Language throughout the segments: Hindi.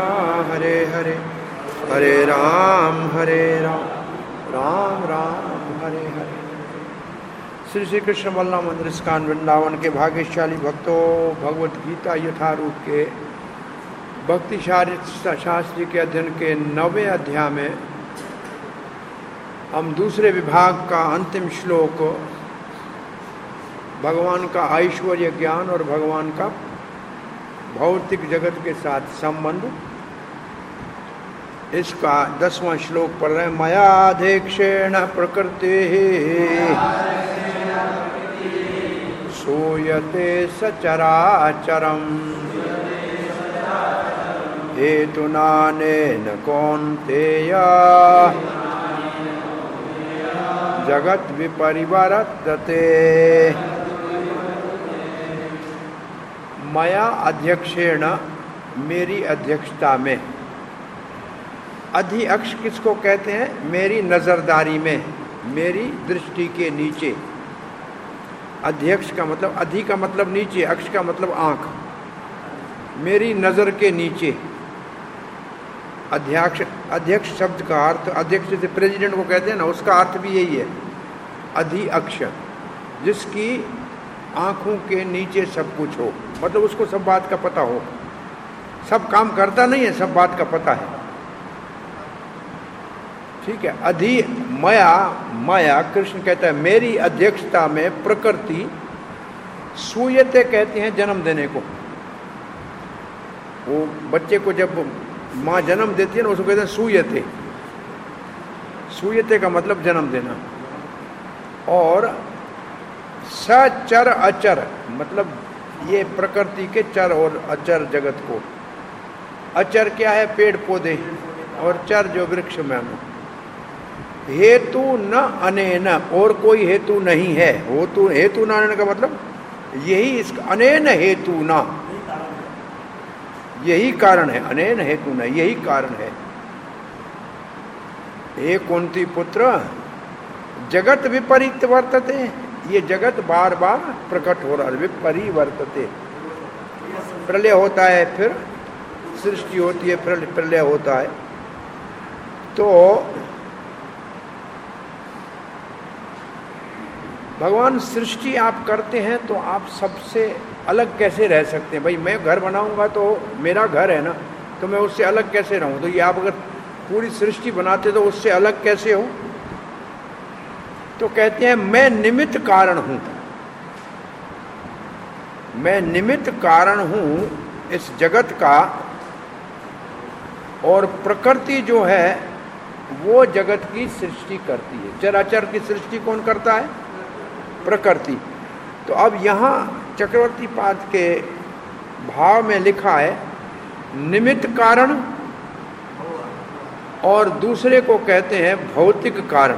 हरे हरे, हरे राम राम राम हरे हरे। श्री श्री कृष्ण बलराम मंदिर इस्कॉन वृंदावन के भाग्यशाली भक्तों, भगवत गीता यथारूप के भक्ति शास्त्री के अध्ययन के 9वें अध्याय में हम दूसरे विभाग का अंतिम श्लोक, भगवान का ऐश्वर्य ज्ञान और भगवान का भौतिक जगत के साथ संबंध, इसका 10वां श्लोक पढ़ रहे हैं। मयाध्यक्षेण प्रकृति सूयते सचराचरम् हेतुनानेन कौन्तेय जगत विपरिवर्तते। मया अध्यक्षेण, मेरी अध्यक्षता में। अधिअक्ष किसको कहते हैं? मेरी नजरदारी में, मेरी दृष्टि के नीचे। अध्यक्ष का मतलब, अधि का मतलब नीचे, अक्ष का मतलब आंख। मेरी नजर के नीचे। अध्यक्ष शब्द का अर्थ, अध्यक्ष जैसे प्रेसिडेंट को कहते हैं ना, उसका अर्थ भी यही है, अधिअक्ष, जिसकी आंखों के नीचे सब कुछ हो, मतलब उसको सब बात का पता हो। सब काम करता नहीं है, सब बात का पता है। ठीक है। मया कृष्ण कहता है मेरी अध्यक्षता में प्रकृति सूयते, कहते हैं जन्म देने को। वो बच्चे को जब माँ जन्म देती है ना, उसको कहते हैं सूयते। सूयते का मतलब जन्म देना। और सचर अचर, मतलब ये प्रकृति के चर और अचर जगत को। अचर क्या है? पेड़ पौधे। और चर जो वृक्ष में हो। हेतु न अनेन, और कोई हेतु नहीं है। हेतु न अनेन का मतलब यही, इसका अनेन हेतु न, यही कारण है। अनेन हेतु न, यही कारण है। हे कुंती पुत्र, जगत विपरीत वर्तते, ये जगत बार बार प्रकट हो रहा है। विपरिवर्तते, प्रलय होता है, फिर सृष्टि होती है, फिर प्रलय होता है। तो भगवान सृष्टि आप करते हैं तो आप सबसे अलग कैसे रह सकते हैं? भाई मैं घर बनाऊंगा तो मेरा घर है ना, तो मैं उससे अलग कैसे रहूं? तो ये आप अगर पूरी सृष्टि बनाते तो उससे अलग कैसे हो? तो कहते हैं मैं निमित्त कारण हूं। मैं निमित्त कारण हूं इस जगत का, और प्रकृति जो है वो जगत की सृष्टि करती है। चराचर की सृष्टि कौन करता है? प्रकृति। तो अब यहाँ चक्रवर्ती पाद के भाव में लिखा है निमित्त कारण, और दूसरे को कहते हैं भौतिक कारण,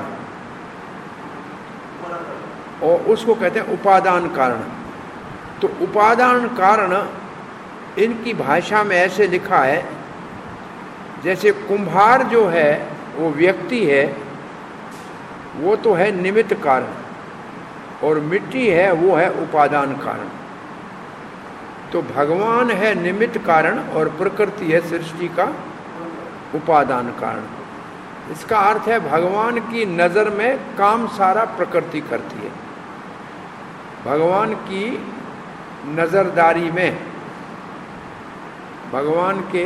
और उसको कहते हैं उपादान कारण। तो उपादान कारण इनकी भाषा में ऐसे लिखा है, जैसे कुम्हार जो है वो व्यक्ति है, वो तो है निमित्त कारण, और मिट्टी है वो है उपादान कारण। तो भगवान है निमित्त कारण और प्रकृति है सृष्टि का उपादान कारण। इसका अर्थ है भगवान की नज़र में काम सारा प्रकृति करती है। भगवान की नजरदारी में, भगवान के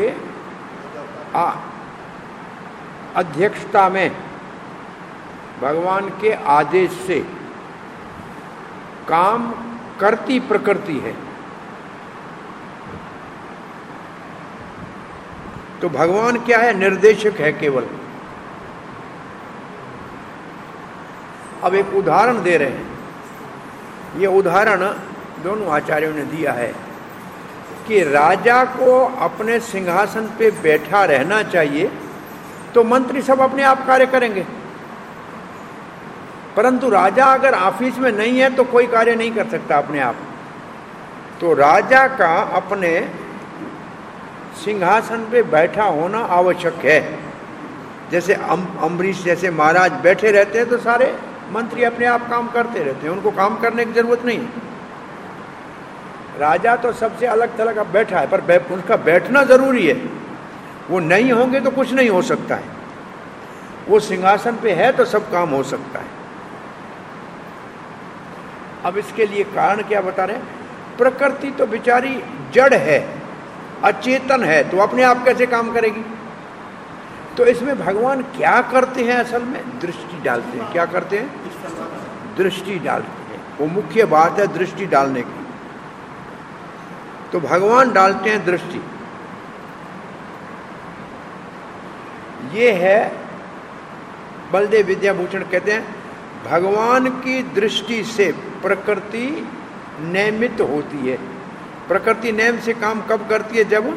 अध्यक्षता में, भगवान के आदेश से काम करती प्रकृति है। तो भगवान क्या है? निर्देशक है केवल। अब एक उदाहरण दे रहे हैं। ये उदाहरण दोनों आचार्यों ने दिया है कि राजा को अपने सिंहासन पे बैठा रहना चाहिए, तो मंत्री सब अपने आप कार्य करेंगे। परंतु राजा अगर ऑफिस में नहीं है तो कोई कार्य नहीं कर सकता अपने आप। तो राजा का अपने सिंहासन पे बैठा होना आवश्यक है। जैसे अम्बरीश जैसे महाराज बैठे रहते हैं तो सारे मंत्री अपने आप काम करते रहते हैं, उनको काम करने की जरूरत नहीं है। राजा तो सबसे अलग थलग अब बैठा है, पर उनका बैठना जरूरी है। वो नहीं होंगे तो कुछ नहीं हो सकता है। वो सिंहासन पे है तो सब काम हो सकता है। अब इसके लिए कारण क्या बता रहे हैं? प्रकृति तो बेचारी जड़ है, अचेतन है, तो अपने आप कैसे काम करेगी? तो इसमें भगवान क्या करते हैं? असल में दृष्टि डालते हैं। क्या करते हैं? दृष्टि डालते हैं। वो मुख्य बात है दृष्टि डालने की। तो भगवान डालते हैं दृष्टि। ये है बलदेव विद्याभूषण कहते हैं भगवान की दृष्टि से प्रकृति नियमित होती है। प्रकृति नियम से काम कब करती है? जब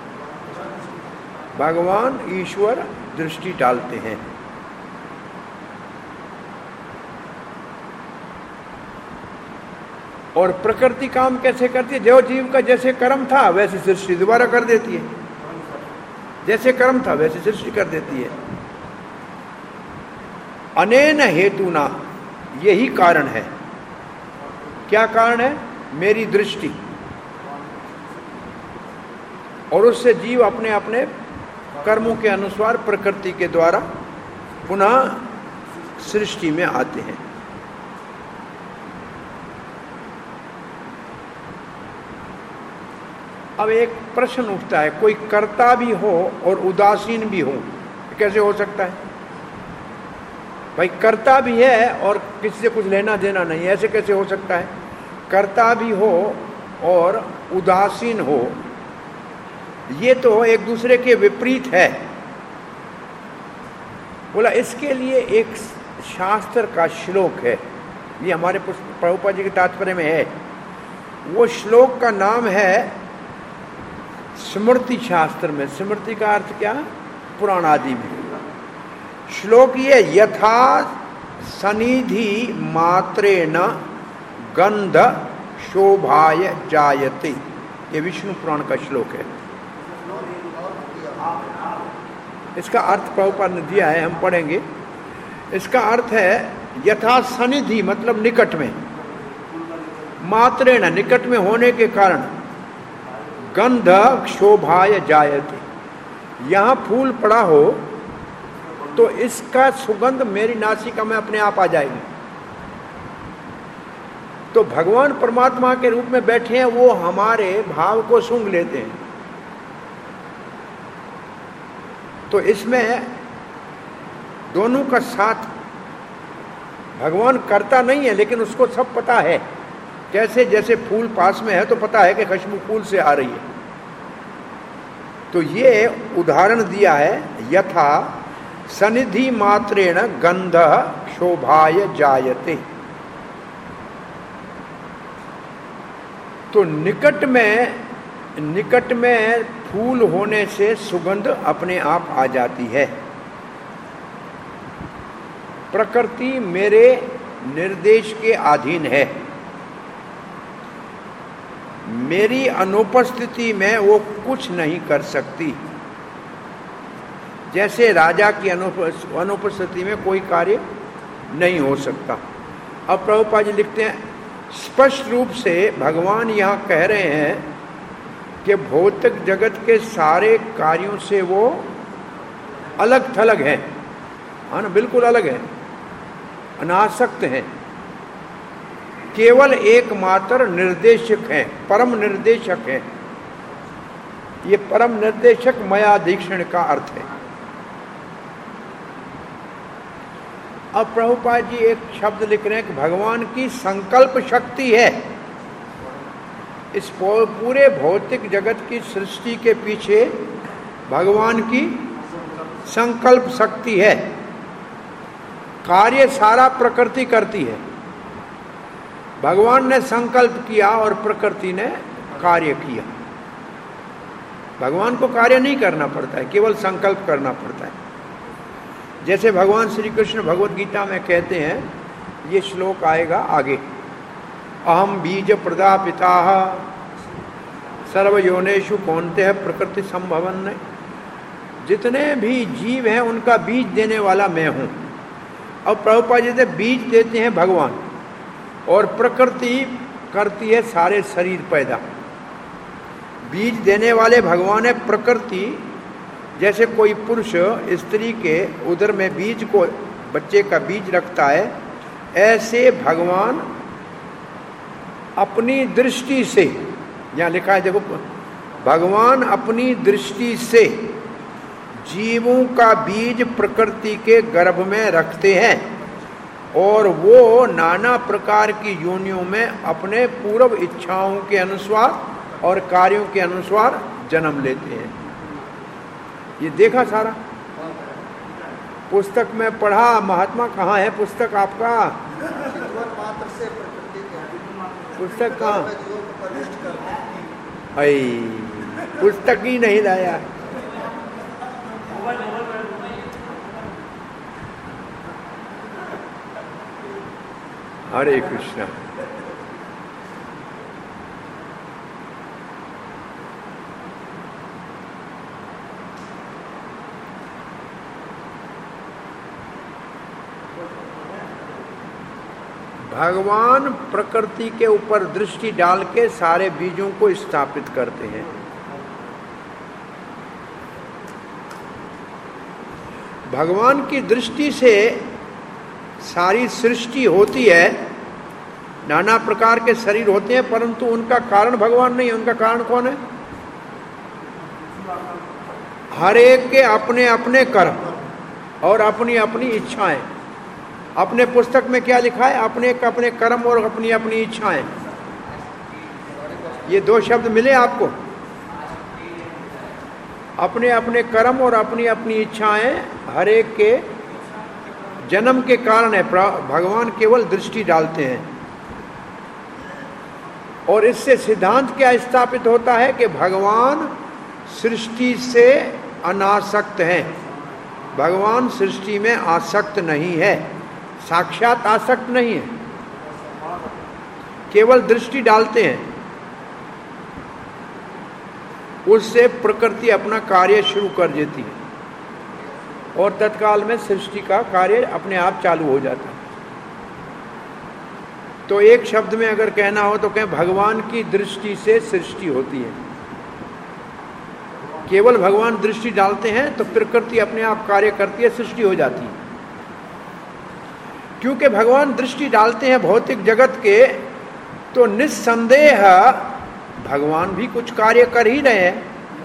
भगवान ईश्वर दृष्टि डालते हैं। और प्रकृति काम कैसे करती है? जो जीव का जैसे कर्म था वैसे सृष्टि दोबारा कर देती है। जैसे कर्म था वैसे सृष्टि कर देती है। अनेन हेतुना, यही कारण है। क्या कारण है? मेरी दृष्टि। और उससे जीव अपने अपने कर्मों के अनुसार प्रकृति के द्वारा पुनः सृष्टि में आते हैं। अब एक प्रश्न उठता है, कोई कर्ता भी हो और उदासीन भी हो, कैसे हो सकता है? भाई कर्ता भी है और किसी से कुछ लेना देना नहीं, ऐसे कैसे हो सकता है? कर्ता भी हो और उदासीन हो, ये तो एक दूसरे के विपरीत है। बोला इसके लिए एक शास्त्र का श्लोक है, ये हमारे प्रभुपाद जी के तात्पर्य में है। वो श्लोक का नाम है स्मृति शास्त्र में। स्मृति का अर्थ क्या? पुराण आदि में। श्लोक ये यथा सनिधि मात्रेण गंध शोभाय जायते, ये विष्णु पुराण का श्लोक है। इसका अर्थ प्रभुपाद ने दिया है, हम पढ़ेंगे। इसका अर्थ है यथा सनिधि मतलब निकट में, मात्रेण निकट में होने के कारण, गंध शोभाय जायते, यहां फूल पड़ा हो तो इसका सुगंध मेरी नासिका में अपने आप आ जाएगी। तो भगवान परमात्मा के रूप में बैठे हैं, वो हमारे भाव को सूंघ लेते हैं। तो इसमें दोनों का साथ, भगवान करता नहीं है लेकिन उसको सब पता है। कैसे? जैसे फूल पास में है तो पता है कि खुशबू फूल से आ रही है। तो ये उदाहरण दिया है, यथा सनिधि मात्रेण गंध शोभाय जायते। तो निकट में फूल होने से सुगंध अपने आप आ जाती है। प्रकृति मेरे निर्देश के अधीन है। मेरी अनुपस्थिति में वो कुछ नहीं कर सकती। जैसे राजा की अनुपस्थिति में कोई कार्य नहीं हो सकता। अब प्रभुपाद जी लिखते हैं स्पष्ट रूप से भगवान यहाँ कह रहे हैं कि भौतिक जगत के सारे कार्यों से वो अलग थलग हैं, हाँ ना, बिल्कुल अलग हैं, अनासक्त हैं। केवल एकमात्र निर्देशक हैं, परम निर्देशक हैं। ये परम निर्देशक मयाधीक्षण का अर्थ है। अब प्रभुपाद जी एक शब्द लिख रहे हैं कि भगवान की संकल्प शक्ति है। इस पूरे भौतिक जगत की सृष्टि के पीछे भगवान की संकल्प शक्ति है। कार्य सारा प्रकृति करती है। भगवान ने संकल्प किया और प्रकृति ने कार्य किया। भगवान को कार्य नहीं करना पड़ता है, केवल संकल्प करना पड़ता है। जैसे भगवान श्री कृष्ण भगवद गीता में कहते हैं, ये श्लोक आएगा आगे, अहम बीज प्रदापिता सर्वयोनेषु कौन्तेय प्रकृति संभवन। जितने भी जीव हैं उनका बीज देने वाला मैं हूं। अब प्रभुपाद जी बीज देते हैं भगवान और प्रकृति करती है सारे शरीर पैदा। बीज देने वाले भगवान है, प्रकृति जैसे कोई पुरुष स्त्री के उदर में बीज को, बच्चे का बीज रखता है, ऐसे भगवान अपनी दृष्टि से, यहाँ लिखा है देखो, भगवान अपनी दृष्टि से जीवों का बीज प्रकृति के गर्भ में रखते हैं और वो नाना प्रकार की योनियों में अपने पूर्व इच्छाओं के अनुसार और कार्यों के अनुसार जन्म लेते हैं। ये देखा सारा, पुस्तक में पढ़ा। महात्मा कहाँ है पुस्तक आपका? पुस्तक कहाँ? पुस्तक ही नहीं लाया। हरे कृष्णा। भगवान प्रकृति के ऊपर दृष्टि डाल के सारे बीजों को स्थापित करते हैं। भगवान की दृष्टि से सारी सृष्टि होती है, नाना प्रकार के शरीर होते हैं, परंतु उनका कारण भगवान नहीं है। उनका कारण कौन है? हर एक के अपने अपने कर्म और अपनी अपनी इच्छाएं। अपने पुस्तक में क्या लिखा है? अपने अपने कर्म और अपनी अपनी इच्छाएं। ये दो शब्द मिले आपको? अपने अपने कर्म और अपनी अपनी इच्छाएं हर एक के जन्म के कारण है। भगवान केवल दृष्टि डालते हैं और इससे सिद्धांत क्या स्थापित होता है कि भगवान सृष्टि से अनासक्त हैं। भगवान सृष्टि में आसक्त नहीं है, साक्षात आसक्त नहीं है, केवल दृष्टि डालते हैं। उससे प्रकृति अपना कार्य शुरू कर देती है और तत्काल में सृष्टि का कार्य अपने आप चालू हो जाता है। तो एक शब्द में अगर कहना हो तो कहें भगवान की दृष्टि से सृष्टि होती है। केवल भगवान दृष्टि डालते हैं तो प्रकृति अपने आप कार्य करती है, सृष्टि हो जाती है। क्योंकि भगवान दृष्टि डालते हैं भौतिक जगत के, तो निस्संदेह भगवान भी कुछ कार्य कर ही रहे हैं,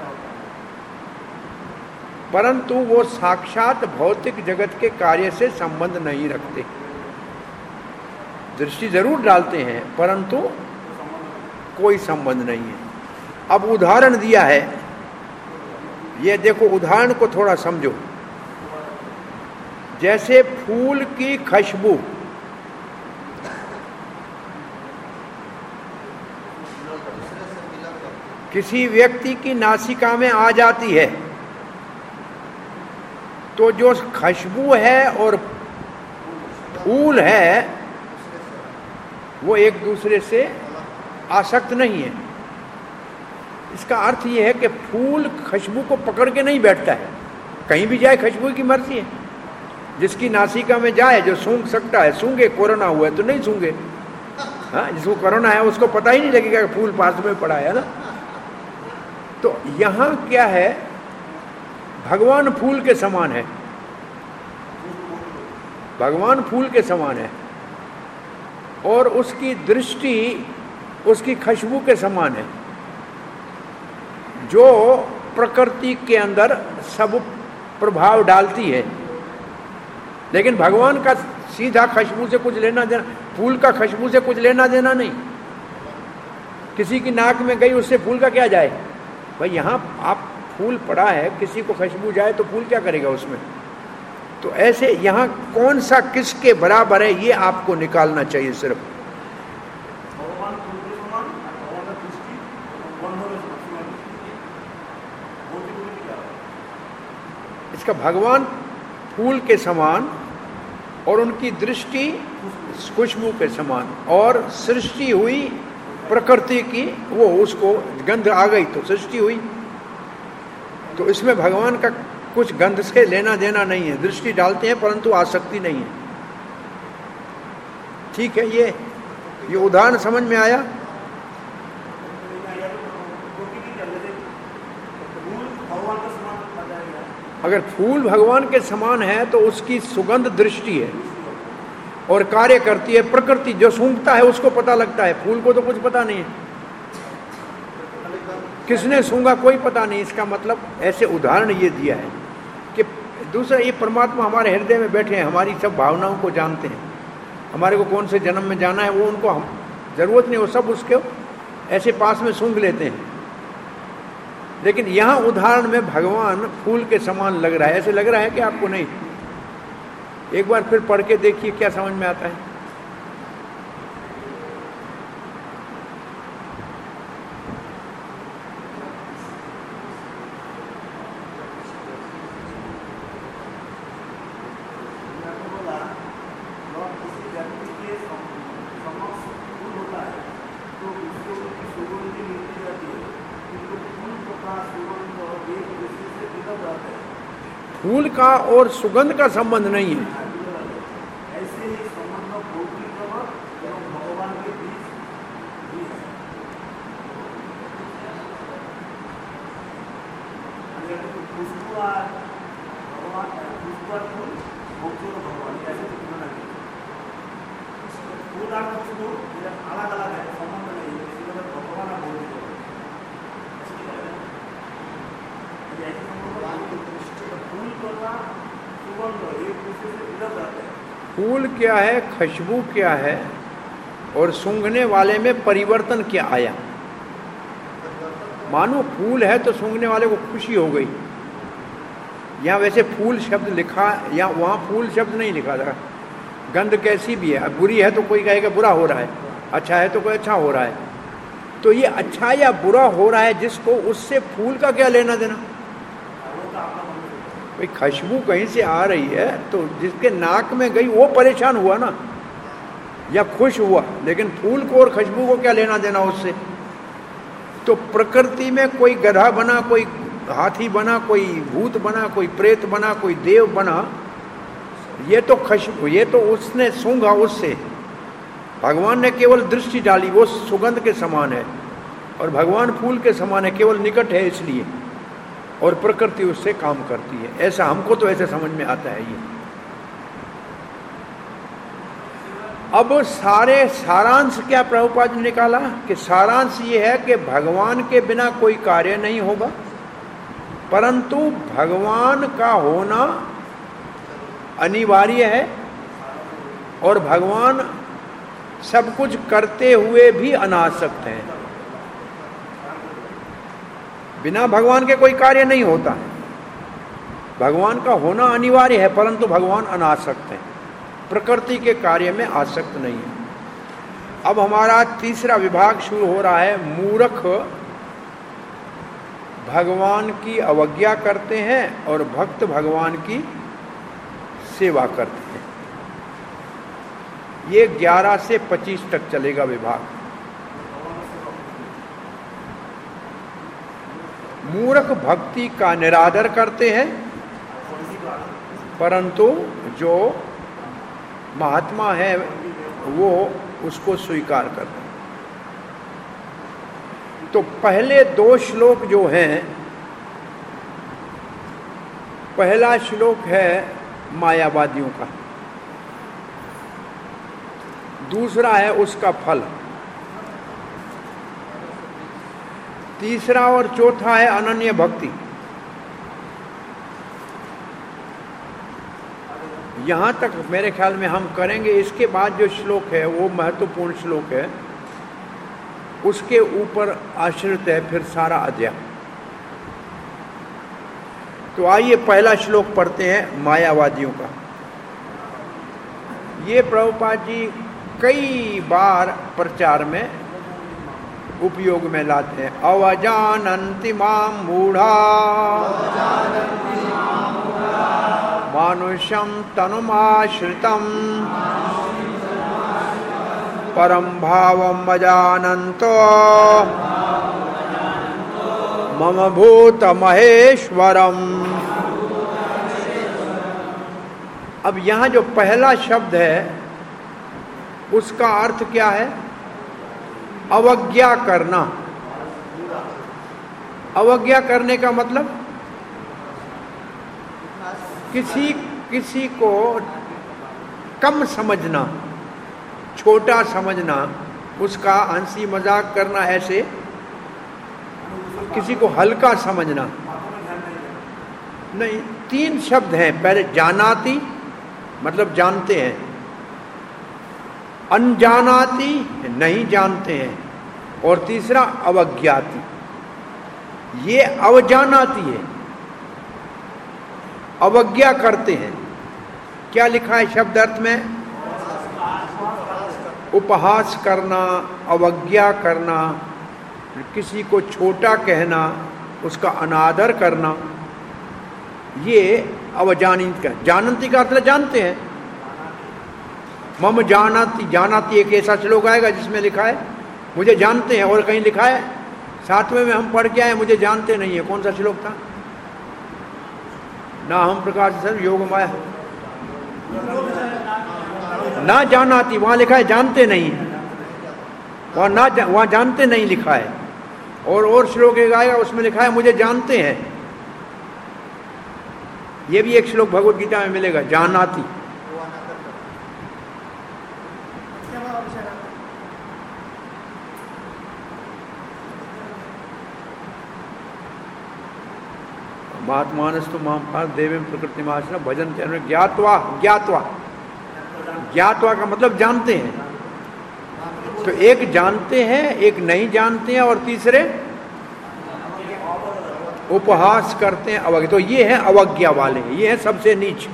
परंतु वो साक्षात भौतिक जगत के कार्य से संबंध नहीं रखते। दृष्टि जरूर डालते हैं परंतु कोई संबंध नहीं है। अब उदाहरण दिया है, ये देखो उदाहरण को थोड़ा समझो। जैसे फूल की खुशबू किसी व्यक्ति की नासिका में आ जाती है तो जो खुशबू है और फूल है वो एक दूसरे से आसक्त नहीं है। इसका अर्थ ये है कि फूल खुशबू को पकड़ के नहीं बैठता है, कहीं भी जाए खुशबू की मर्जी है। जिसकी नासिका में जाए, जो सूंघ सकता है सूंघे, कोरोना हुआ है तो नहीं सूंघे। हाँ, जिसको कोरोना है उसको पता ही नहीं लगेगा कि फूल पास में पड़ा है ना। तो यहाँ क्या है, भगवान फूल के समान है। भगवान फूल के समान है और उसकी दृष्टि उसकी खुशबू के समान है, जो प्रकृति के अंदर सब प्रभाव डालती है। लेकिन भगवान का सीधा खुशबू से कुछ लेना देना, फूल का खुशबू से कुछ लेना देना नहीं। किसी की नाक में गई, उससे फूल का क्या जाए भाई। यहाँ आप फूल पड़ा है, किसी को खुशबू जाए तो फूल क्या करेगा उसमें। तो ऐसे यहाँ कौन सा किसके बराबर है ये आपको निकालना चाहिए सिर्फ। इसका भगवान फूल के समान और उनकी दृष्टि खुशबू के समान, और सृष्टि हुई प्रकृति की, वो उसको गंध आ गई तो सृष्टि हुई। तो इसमें भगवान का कुछ गंध से लेना देना नहीं है। दृष्टि डालते हैं परंतु आसक्ति नहीं है। ठीक है, ये उदाहरण समझ में आया। अगर फूल भगवान के समान है तो उसकी सुगंध दृष्टि है और कार्य करती है प्रकृति। जो सूंघता है उसको पता लगता है, फूल को तो कुछ पता नहीं है, किसने सूंघा कोई पता नहीं। इसका मतलब ऐसे उदाहरण ये दिया है कि दूसरा, ये परमात्मा हमारे हृदय में बैठे हैं, हमारी सब भावनाओं को जानते हैं, हमारे को कौन से जन्म में जाना है वो उनको हम जरूरत नहीं, वो सब उसके ऐसे पास में सूंघ लेते हैं। लेकिन यहाँ उदाहरण में भगवान फूल के समान लग रहा है। ऐसे लग रहा है कि आपको नहीं? एक बार फिर पढ़ के देखिए क्या समझ में आता है। फूल का और सुगंध का संबंध नहीं है। ऐसे ही संबंध भौतिक एवं भगवान के बीच भी है। खुशबू और भगवान, खुशबू और फूल, भौतिक और भगवान, ऐसे तुलना नहीं। फूल और खुशबू अलग अलग है, संबंध नहीं है। इसी वजह भगवान और भौतिक फूल क्या है, खुशबू क्या है और सूंघने वाले में परिवर्तन क्या आया। मानो फूल है तो सूंघने वाले को खुशी हो गई। यहाँ वैसे फूल शब्द लिखा, या वहाँ फूल शब्द नहीं लिखा था। गंध कैसी भी है, बुरी है तो कोई कहेगा बुरा हो रहा है, अच्छा है तो कोई अच्छा हो रहा है। तो ये अच्छा या बुरा हो रहा है जिसको, उससे फूल का क्या लेना देना। भाई खुशबू कहीं से आ रही है तो जिसके नाक में गई वो परेशान हुआ ना, या खुश हुआ, लेकिन फूल को और खुशबू को क्या लेना देना उससे। तो प्रकृति में कोई गधा बना, कोई हाथी बना, कोई भूत बना, कोई प्रेत बना, कोई देव बना, ये तो खुशबू, ये तो उसने सूंघा, उससे भगवान ने केवल दृष्टि डाली, वो सुगंध के समान है। और भगवान फूल के समान है, केवल निकट है इसलिए, और प्रकृति उससे काम करती है। ऐसा हमको तो ऐसे समझ में आता है ये। अब सारांश क्या प्रभुपाद ने निकाला कि सारांश ये है कि भगवान के बिना कोई कार्य नहीं होगा, परंतु भगवान का होना अनिवार्य है, और भगवान सब कुछ करते हुए भी अनासक्त हैं। बिना भगवान के कोई कार्य नहीं होता है। भगवान का होना अनिवार्य है, परंतु भगवान अनासक्त हैं, प्रकृति के कार्य में आसक्त नहीं है। अब हमारा तीसरा विभाग शुरू हो रहा है। मूर्ख भगवान की अवज्ञा करते हैं और भक्त भगवान की सेवा करते हैं। ये 11 से 25 तक चलेगा विभाग। मूर्ख भक्ति का निरादर करते हैं, परंतु जो महात्मा है वो उसको स्वीकार करते हैं। तो पहले 2 श्लोक जो हैं, पहला श्लोक है मायावादियों का, दूसरा है उसका फल, तीसरा और चौथा है अनन्य भक्ति। यहां तक मेरे ख्याल में हम करेंगे। इसके बाद जो श्लोक है वो महत्वपूर्ण श्लोक है, उसके ऊपर आश्रित है फिर सारा अध्याय। तो आइए पहला श्लोक पढ़ते हैं मायावादियों का। ये प्रभुपाद जी कई बार प्रचार में उपयोग में लाते हैं। अवजानन्ति मां मूढ़ा मानुषं तनुमाश्रितं परं भावं अजानन्तो मम भूत महेश्वरम। अब यहाँ जो पहला शब्द है उसका अर्थ क्या है? अवज्ञा करना। अवज्ञा करने का मतलब किसी को कम समझना, छोटा समझना, उसका हंसी मजाक करना, ऐसे किसी को हल्का समझना नहीं। 3 शब्द हैं। पहले जानाति मतलब जानते हैं, अनजानाति नहीं जानते हैं, और तीसरा अवज्ञाति, ये अवजानाति है, अवज्ञा करते हैं। क्या लिखा है शब्द अर्थ में? उपहास करना, अवज्ञा करना, किसी को छोटा कहना, उसका अनादर करना, ये अवजानित का। जानती का अर्थ जानते हैं। मम जानाति, जानाति एक ऐसा श्लोक आएगा जिसमें लिखा है मुझे जानते हैं, और कहीं लिखा है 7वें में हम पढ़ के आए मुझे जानते नहीं है। कौन सा श्लोक था? ना हम प्रकाश सर योग माया ना जानाति, वहां लिखा है जानते नहीं, वहां जानते नहीं लिखा है। और श्लोक एक आएगा उसमें लिखा है मुझे जानते हैं। ये भी एक श्लोक भगवत गीता में मिलेगा, जानाति। महात्मानस्तु महापार देवी प्रकृति महाशना भजन ज्ञात्वा, ज्ञात्वा, ज्ञात्वा का मतलब जानते हैं। तो एक जानते हैं, एक नहीं जानते हैं, और तीसरे उपहास करते हैं, अवज्ञा। तो ये है अवज्ञा वाले, ये है सबसे नीच।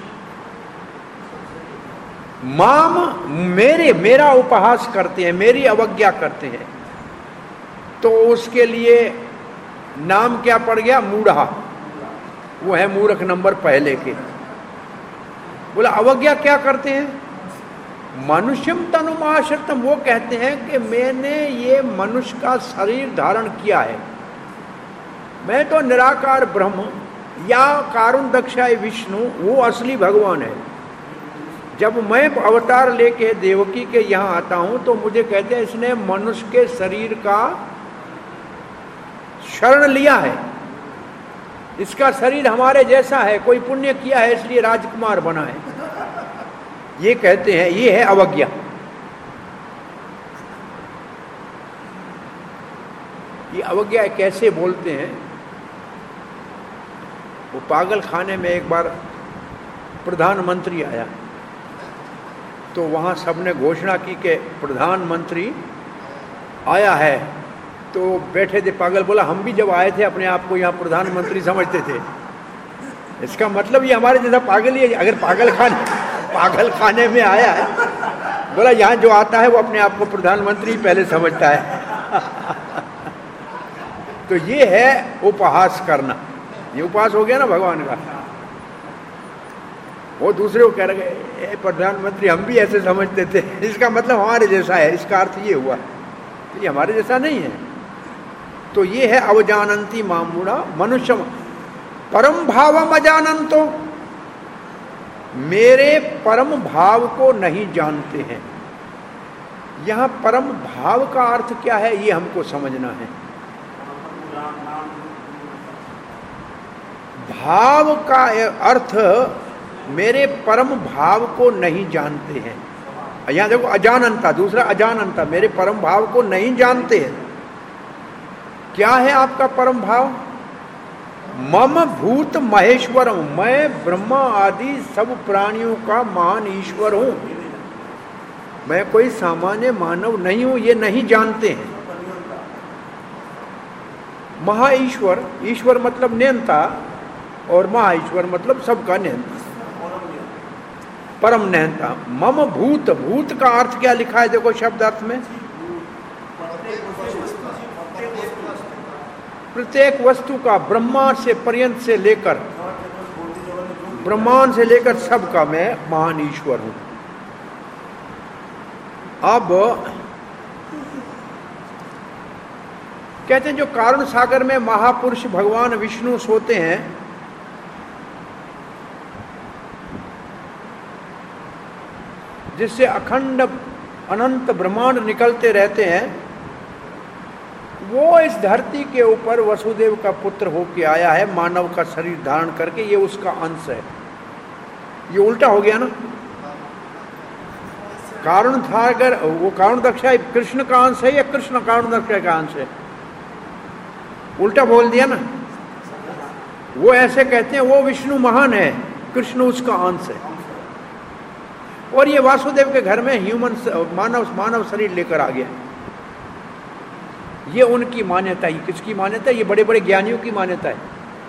माम मेरा उपहास करते हैं, मेरी अवज्ञा करते हैं, तो उसके लिए नाम क्या पड़ गया? मूढ़ा। वो है मूर्ख नंबर पहले के। बोला अवज्ञा क्या करते हैं? मनुष्यम तनुमाश्रितम, वो कहते हैं कि मैंने ये मनुष्य का शरीर धारण किया है, मैं तो निराकार ब्रह्म या कारुण दक्षाय विष्णु, वो असली भगवान है। जब मैं अवतार लेके देवकी के यहाँ आता हूं तो मुझे कहते हैं इसने मनुष्य के शरीर का शरण लिया है, इसका शरीर हमारे जैसा है, कोई पुण्य किया है इसलिए राजकुमार बना है। ये कहते हैं, ये है अवज्ञा। ये अवज्ञा कैसे बोलते हैं? वो पागल खाने में एक बार प्रधानमंत्री आया तो वहां सबने घोषणा की कि प्रधानमंत्री आया है, तो बैठे थे। पागल बोला हम भी जब आए थे अपने आप को यहाँ प्रधानमंत्री समझते थे। इसका मतलब ये हमारे जैसा पागल ही है। अगर पागल खाने में आया है, बोला यहाँ जो आता है वो अपने आप को प्रधानमंत्री पहले समझता है। तो ये है उपहास करना, ये उपहास हो गया ना भगवान का। वो दूसरे को कह रहे प्रधानमंत्री हम भी ऐसे समझते थे, इसका मतलब हमारे जैसा है, इसका अर्थ ये हुआ। ये हमारे जैसा नहीं है। तो ये है अवजानंती मामूढ़ा मनुष्य परम भावम अजानंतो, मेरे परम भाव को नहीं जानते हैं। यहां परम भाव का अर्थ क्या है ये हमको समझना है। भाव का अर्थ मेरे परम भाव को नहीं जानते हैं। यहां देखो अजानंता, दूसरा अजानंता, मेरे परम भाव को नहीं जानते हैं। क्या है आपका परम भाव? मम भूत महेश्वरम, मैं ब्रह्मा आदि सब प्राणियों का महान ईश्वर हूं, मैं कोई सामान्य मानव नहीं हूं, ये नहीं जानते हैं। महाईश्वर, ईश्वर मतलब नियंता, और महाईश्वर मतलब सबका नियंता, परम नियंता। मम भूत, भूत का अर्थ क्या लिखा है देखो शब्द अर्थ में, प्रत्येक वस्तु का, ब्रह्मा से पर्यंत से लेकर, ब्रह्मांड से लेकर सबका मैं महान ईश्वर हूं। अब कहते हैं जो कारण सागर में महापुरुष भगवान विष्णु सोते हैं, जिससे अखंड अनंत ब्रह्मांड निकलते रहते हैं, वो इस धरती के ऊपर वसुदेव का पुत्र होके आया है, मानव का शरीर धारण करके, ये उसका अंश है। ये उल्टा हो गया ना। कारण था, अगर वो कारण दक्षा कृष्ण का अंश है या कृष्ण कारण दक्षा का अंश है? उल्टा बोल दिया ना। वो ऐसे कहते हैं वो विष्णु महान है, कृष्ण उसका अंश है। और ये वासुदेव के घर में ह्यूमन मानव शरीर लेकर आ गया। ये उनकी मान्यता। ये किसकी मान्यता? ये बड़े बड़े ज्ञानियों की मान्यता है।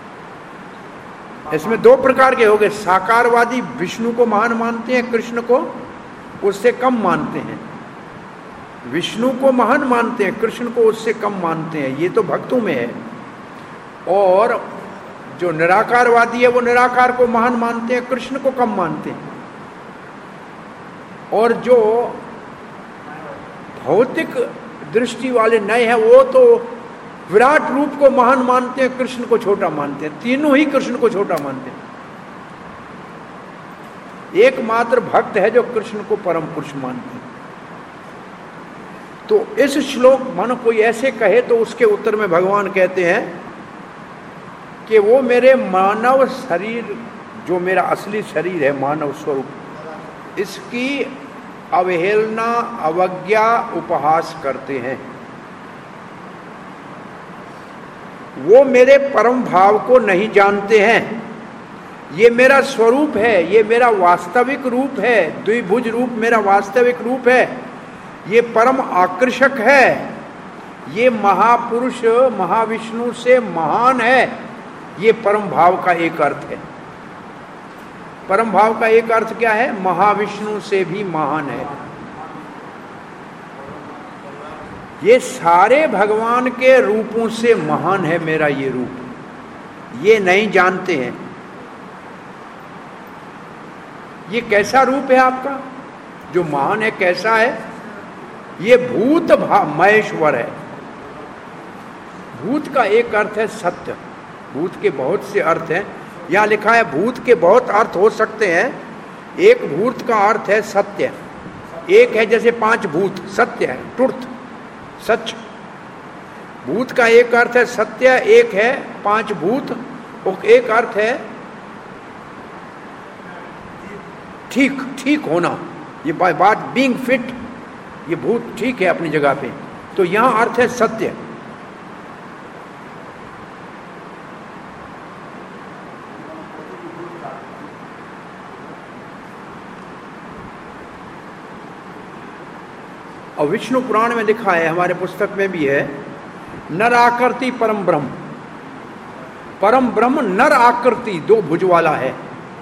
इसमें दो प्रकार के हो गए। साकारवादी विष्णु को महान मानते हैं, कृष्ण को उससे कम मानते हैं। विष्णु को महान मानते हैं, कृष्ण को उससे कम मानते हैं। ये तो भक्तों में है। और जो निराकारवादी है वो निराकार को महान मानते हैं, कृष्ण को कम मानते हैं। और जो भौतिक दृष्टि वाले नए हैं वो तो विराट रूप को महान मानते हैं, कृष्ण को छोटा मानते हैं। तीनों ही कृष्ण को छोटा मानते हैं। एकमात्र भक्त है जो कृष्ण को परम पुरुष मानते हैं। तो इस श्लोक मानो कोई ऐसे कहे तो उसके उत्तर में भगवान कहते हैं कि वो मेरे मानव शरीर, जो मेरा असली शरीर है, मानव स्वरूप, इसकी अवहेलना, अवज्ञा, उपहास करते हैं। वो मेरे परम भाव को नहीं जानते हैं। ये मेरा स्वरूप है, ये मेरा वास्तविक रूप है, द्विभुज रूप मेरा वास्तविक रूप है। ये परम आकर्षक है। ये महापुरुष महाविष्णु से महान है। ये परम भाव का एक अर्थ है। परम भाव का एक अर्थ क्या है? महाविष्णु से भी महान है। ये सारे भगवान के रूपों से महान है मेरा ये रूप। ये नहीं जानते हैं। ये कैसा रूप है आपका जो महान है? कैसा है? ये भूत महेश्वर है। भूत का एक अर्थ है सत्य। भूत के बहुत से अर्थ हैं। यहां लिखा है भूत के बहुत अर्थ हो सकते हैं। एक भूत का अर्थ है सत्य। एक है जैसे 5 भूत, सत्य है, ट्रुथ, सच। भूत का एक अर्थ है सत्य, एक है 5 भूत, और एक अर्थ है ठीक, ठीक होना। ये बात बीइंग फिट, ये भूत ठीक है अपनी जगह पे। तो यहां अर्थ है सत्य। और विष्णु पुराण में लिखा है, हमारे पुस्तक में भी है, नर आकृति परम ब्रह्म। परम ब्रह्म नर आकृति, 2 भुज वाला है।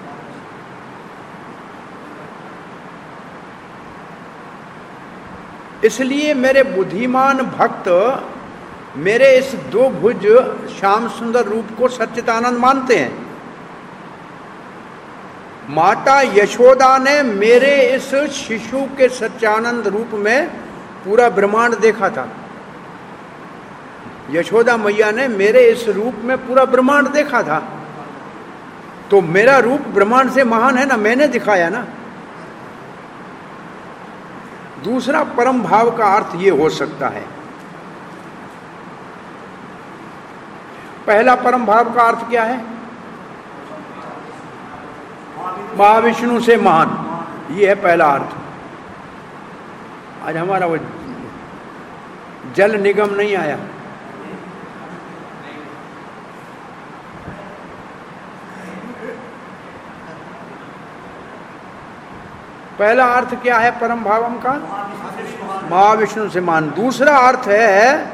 इसलिए मेरे बुद्धिमान भक्त मेरे इस 2 भुज श्याम सुंदर रूप को सच्चिदानंद मानते हैं। माता यशोदा ने मेरे इस शिशु के सच्चानंद रूप में पूरा ब्रह्मांड देखा था। यशोदा मैया ने मेरे इस रूप में पूरा ब्रह्मांड देखा था। तो मेरा रूप ब्रह्मांड से महान है ना, मैंने दिखाया ना। दूसरा परम भाव का अर्थ ये हो सकता है। पहला परम भाव का अर्थ क्या है? महाविष्णु से महान, ये है पहला अर्थ। आज हमारा वो जल निगम नहीं आया। पहला अर्थ क्या है परम भावम का? महाविष्णु से महान। दूसरा अर्थ है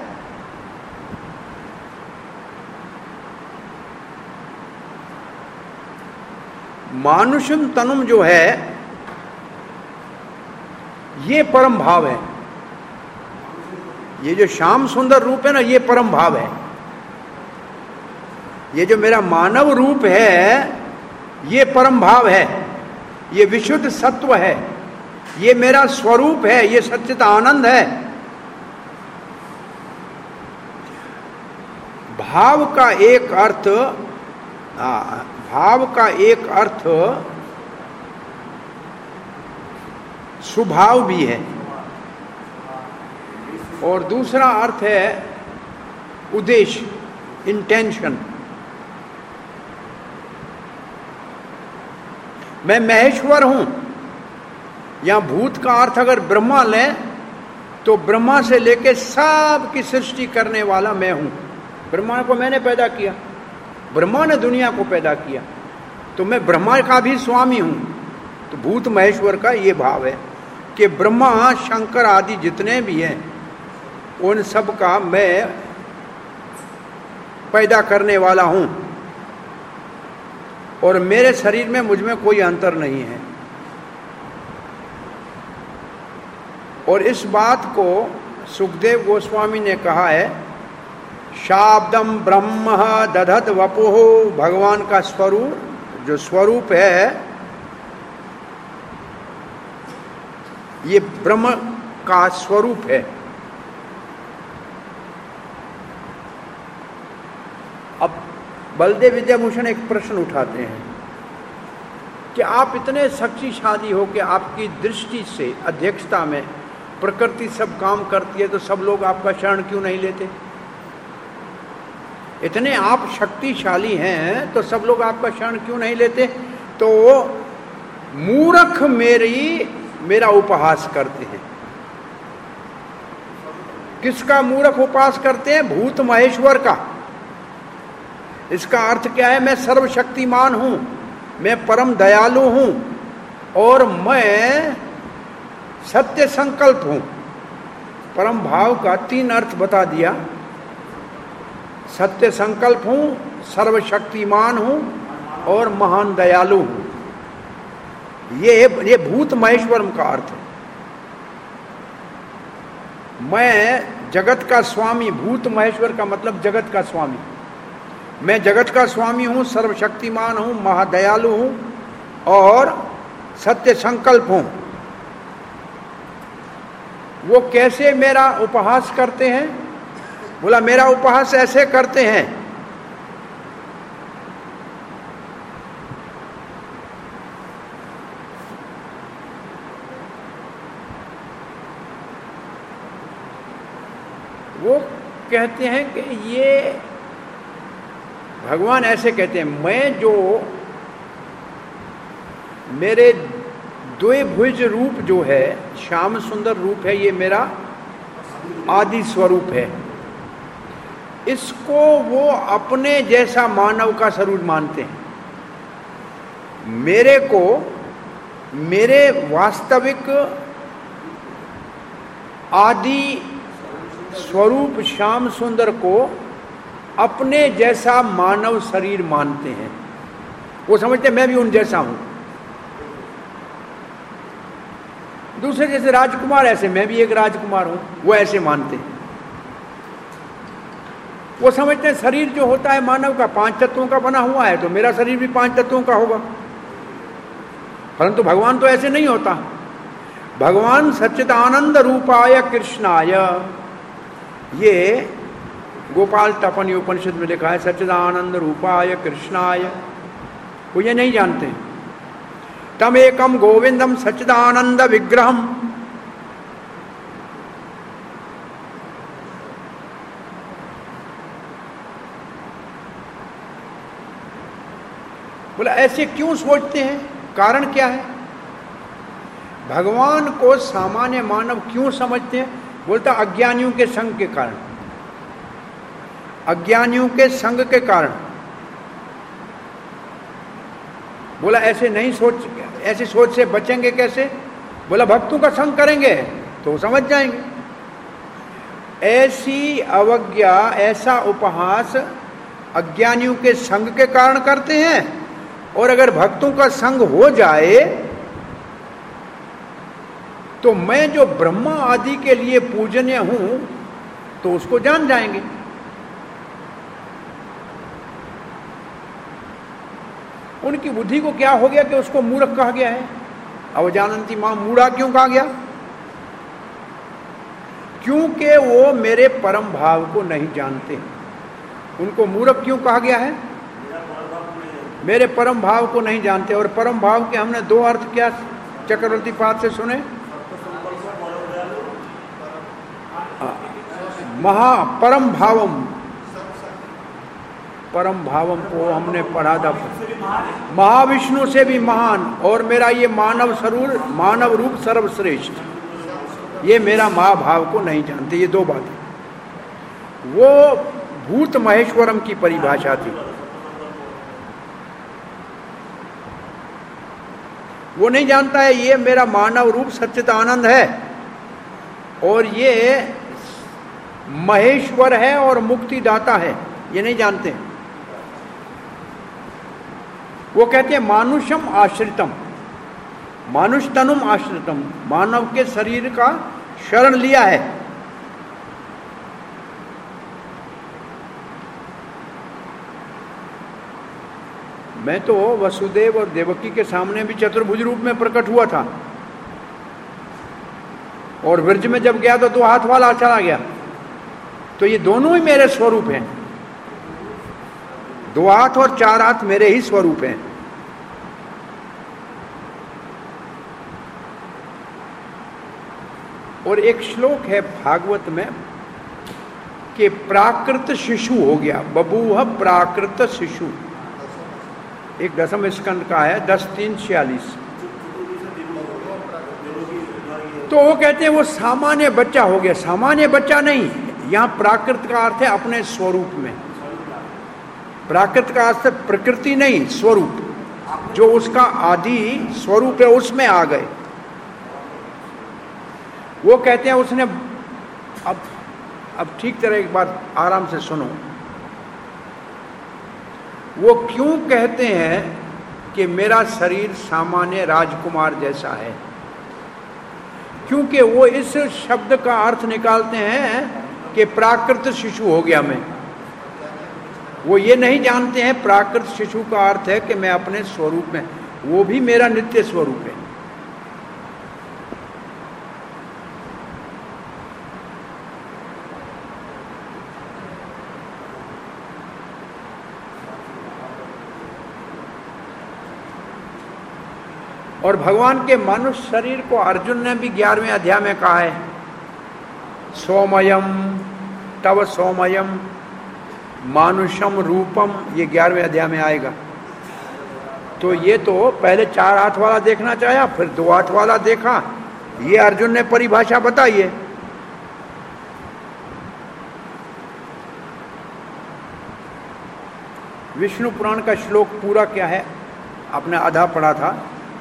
मानुषम तनुम, जो है ये परम भाव है। ये जो श्याम सुंदर रूप है ना, ये परम भाव है। ये जो मेरा मानव रूप है, ये परम भाव है। ये विशुद्ध सत्व है। ये मेरा स्वरूप है। ये सच्चित आनंद है। भाव का एक अर्थ, भाव का एक अर्थ स्वभाव भी है, और दूसरा अर्थ है उद्देश्य, इंटेंशन। मैं महेश्वर हूं। यहां भूत का अर्थ अगर ब्रह्मा लें तो ब्रह्मा से लेके सब की सृष्टि करने वाला मैं हूं। ब्रह्मा को मैंने पैदा किया, ब्रह्मा ने दुनिया को पैदा किया, तो मैं ब्रह्मा का भी स्वामी हूं। तो भूत महेश्वर का ये भाव है कि ब्रह्मा शंकर आदि जितने भी हैं उन सब का मैं पैदा करने वाला हूं और मेरे शरीर में मुझ में कोई अंतर नहीं है। और इस बात को सुखदेव गोस्वामी ने कहा है, शाब्दम ब्रह्म दधत वपुः, भगवान का स्वरूप जो स्वरूप है ये ब्रह्म का स्वरूप है। अब बलदेव विद्याभूषण एक प्रश्न उठाते हैं कि आप इतने शक्तिशाली हो कि आपकी दृष्टि से अध्यक्षता में प्रकृति सब काम करती है, तो सब लोग आपका शरण क्यों नहीं लेते? इतने आप शक्तिशाली हैं तो सब लोग आपका शरण क्यों नहीं लेते? तो मूर्ख मेरा उपहास करते हैं। किसका मूर्ख उपहास करते हैं? भूत महेश्वर का। इसका अर्थ क्या है? मैं सर्वशक्तिमान हूं, मैं परम दयालु हूं और मैं सत्य संकल्प हूं। परम भाव का 3 अर्थ बता दिया। सत्य संकल्प हूं, सर्वशक्तिमान हूं और महान दयालु हूं। ये भूत महेश्वरम का अर्थ है। मैं जगत का स्वामी, भूत महेश्वर का मतलब जगत का स्वामी। मैं जगत का स्वामी हूं, सर्वशक्तिमान हूं, महादयालु हूं और सत्य संकल्प हूं। वो कैसे मेरा उपहास करते हैं? बोला मेरा उपहास ऐसे करते हैं, वो कहते हैं कि ये भगवान ऐसे कहते हैं, मैं जो मेरे द्विभुज रूप जो है, श्याम सुंदर रूप है, ये मेरा आदि स्वरूप है। इसको वो अपने जैसा मानव का स्वरूप मानते हैं। मेरे को, मेरे वास्तविक आदि स्वरूप श्याम सुंदर को अपने जैसा मानव शरीर मानते हैं। वो समझते हैं मैं भी उन जैसा हूं। दूसरे जैसे राजकुमार, ऐसे मैं भी एक राजकुमार हूं, वो ऐसे मानते हैं। वो समझते हैं शरीर जो होता है मानव का 5 तत्वों का बना हुआ है, तो मेरा शरीर भी 5 तत्वों का होगा। परंतु भगवान तो ऐसे नहीं होता। भगवान सच्चिदानंद रूपाय कृष्णाय, ये गोपाल तपन उपनिषद में लिखा है, सच्चिदानंद रूपाय कृष्णाय। वो ये नहीं जानते। तम एकम गोविंदम सच्चिदानंद विग्रहम, बोला ऐसे क्यों सोचते हैं? कारण क्या है? भगवान को सामान्य मानव क्यों समझते हैं? बोलता अज्ञानियों के संग के कारण। अज्ञानियों के संग के कारण। बोला ऐसे नहीं सोच, ऐसे सोच से बचेंगे कैसे? बोला भक्तों का संग करेंगे तो समझ जाएंगे। ऐसी अवज्ञा, ऐसा उपहास अज्ञानियों के संग के कारण करते हैं, और अगर भक्तों का संग हो जाए तो मैं जो ब्रह्मा आदि के लिए पूजनीय हूं तो उसको जान जाएंगे। उनकी बुद्धि को क्या हो गया कि उसको मूर्ख कहा गया है। अवजानन्ति मां मूढ़ा क्यों कहा गया? क्योंकि वो मेरे परम भाव को नहीं जानते। उनको मूर्ख क्यों कहा गया है? मेरे परम भाव को नहीं जानते। और परम भाव के हमने 2 अर्थ क्या चक्रवर्ती पाद से सुने? महा परम भावम, परम भावम को हमने पढ़ा था, महाविष्णु से भी महान, और मेरा ये मानव रूप सर्वश्रेष्ठ, ये मेरा महाभाव को नहीं जानते। ये दो बातें, वो भूत महेश्वरम की परिभाषा थी। वो नहीं जानता है ये मेरा मानव रूप सच्चिदानंद है और ये महेश्वर है और मुक्तिदाता है, ये नहीं जानते। वो कहते हैं मानुषम आश्रितम, मानुष तनुम आश्रितम, मानव के शरीर का शरण लिया है। मैं तो वसुदेव और देवकी के सामने भी चतुर्भुज रूप में प्रकट हुआ था, और ब्रज में जब गया तो 2 हाथ वाला चला गया। तो ये दोनों ही मेरे स्वरूप हैं, 2 हाथ और 4 हाथ मेरे ही स्वरूप हैं। और एक श्लोक है भागवत में कि प्राकृत शिशु हो गया, बबूह प्राकृत शिशु, एक 10वें स्कंद का है, 10:3-46। तो वो कहते हैं वो सामान्य बच्चा हो गया। सामान्य बच्चा नहीं, यहां प्राकृत का अर्थ है अपने स्वरूप में। प्राकृत का अर्थ है प्रकृति नहीं, स्वरूप, जो उसका आदि स्वरूप है उसमें आ गए। वो कहते हैं उसने अब ठीक तरह एक बात आराम से सुनो। वो क्यों कहते हैं कि मेरा शरीर सामान्य राजकुमार जैसा है? क्योंकि वो इस शब्द का अर्थ निकालते हैं कि प्राकृत शिशु हो गया मैं। वो ये नहीं जानते हैं प्राकृत शिशु का अर्थ है कि मैं अपने स्वरूप में, वो भी मेरा नित्य स्वरूप है। और भगवान के मनुष्य शरीर को अर्जुन ने भी 11वें अध्याय में कहा है, सोमयम तव सोमयम मानुषम रूपम, ये 11वें अध्याय में आएगा। तो ये तो पहले 4 हाथ वाला देखना चाहा, फिर 2 हाथ वाला देखा, ये अर्जुन ने परिभाषा बताई है। विष्णु पुराण का श्लोक पूरा क्या है आपने आधा पढ़ा था।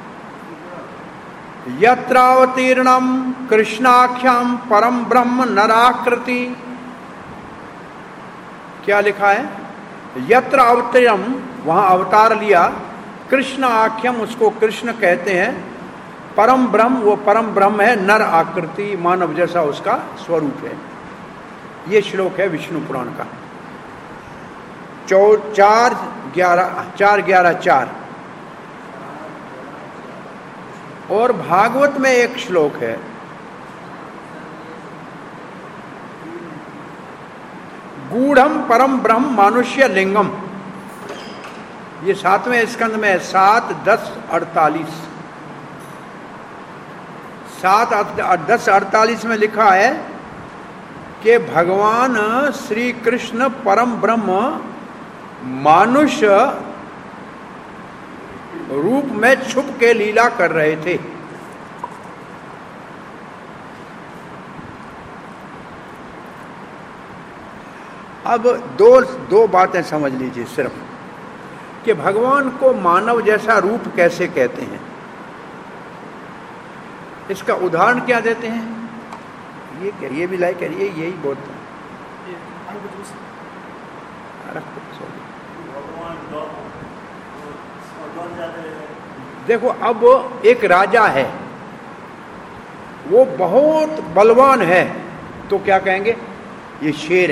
यत्रावतीर्णम कृष्णाख्यम परम ब्रह्म नराकृति, क्या लिखा है? यत्र अवतीर्णम, वहां अवतार लिया, कृष्ण आख्यम, उसको कृष्ण कहते हैं, परम ब्रह्म, वो परम ब्रह्म है, नर आकृति, मानव जैसा उसका स्वरूप है। ये श्लोक है विष्णु पुराण का 4:11-4। और भागवत में एक श्लोक है, गूढ़म परम ब्रह्म मानुष्य लिंगम, ये 7वें स्कंद में है, 7:10-48। 7:10-48 में लिखा है कि भगवान श्री कृष्ण परम ब्रह्म मानुष्य रूप में छुप के लीला कर रहे थे। अब दो बातें समझ लीजिए सिर्फ, कि भगवान को मानव जैसा रूप कैसे कहते हैं। इसका उदाहरण क्या देते हैं? ये क्या, ये भी लाइक करिए, यही बोलते हैं। देखो, अब एक राजा है, वो बहुत बलवान है, तो क्या कहेंगे? ये शेर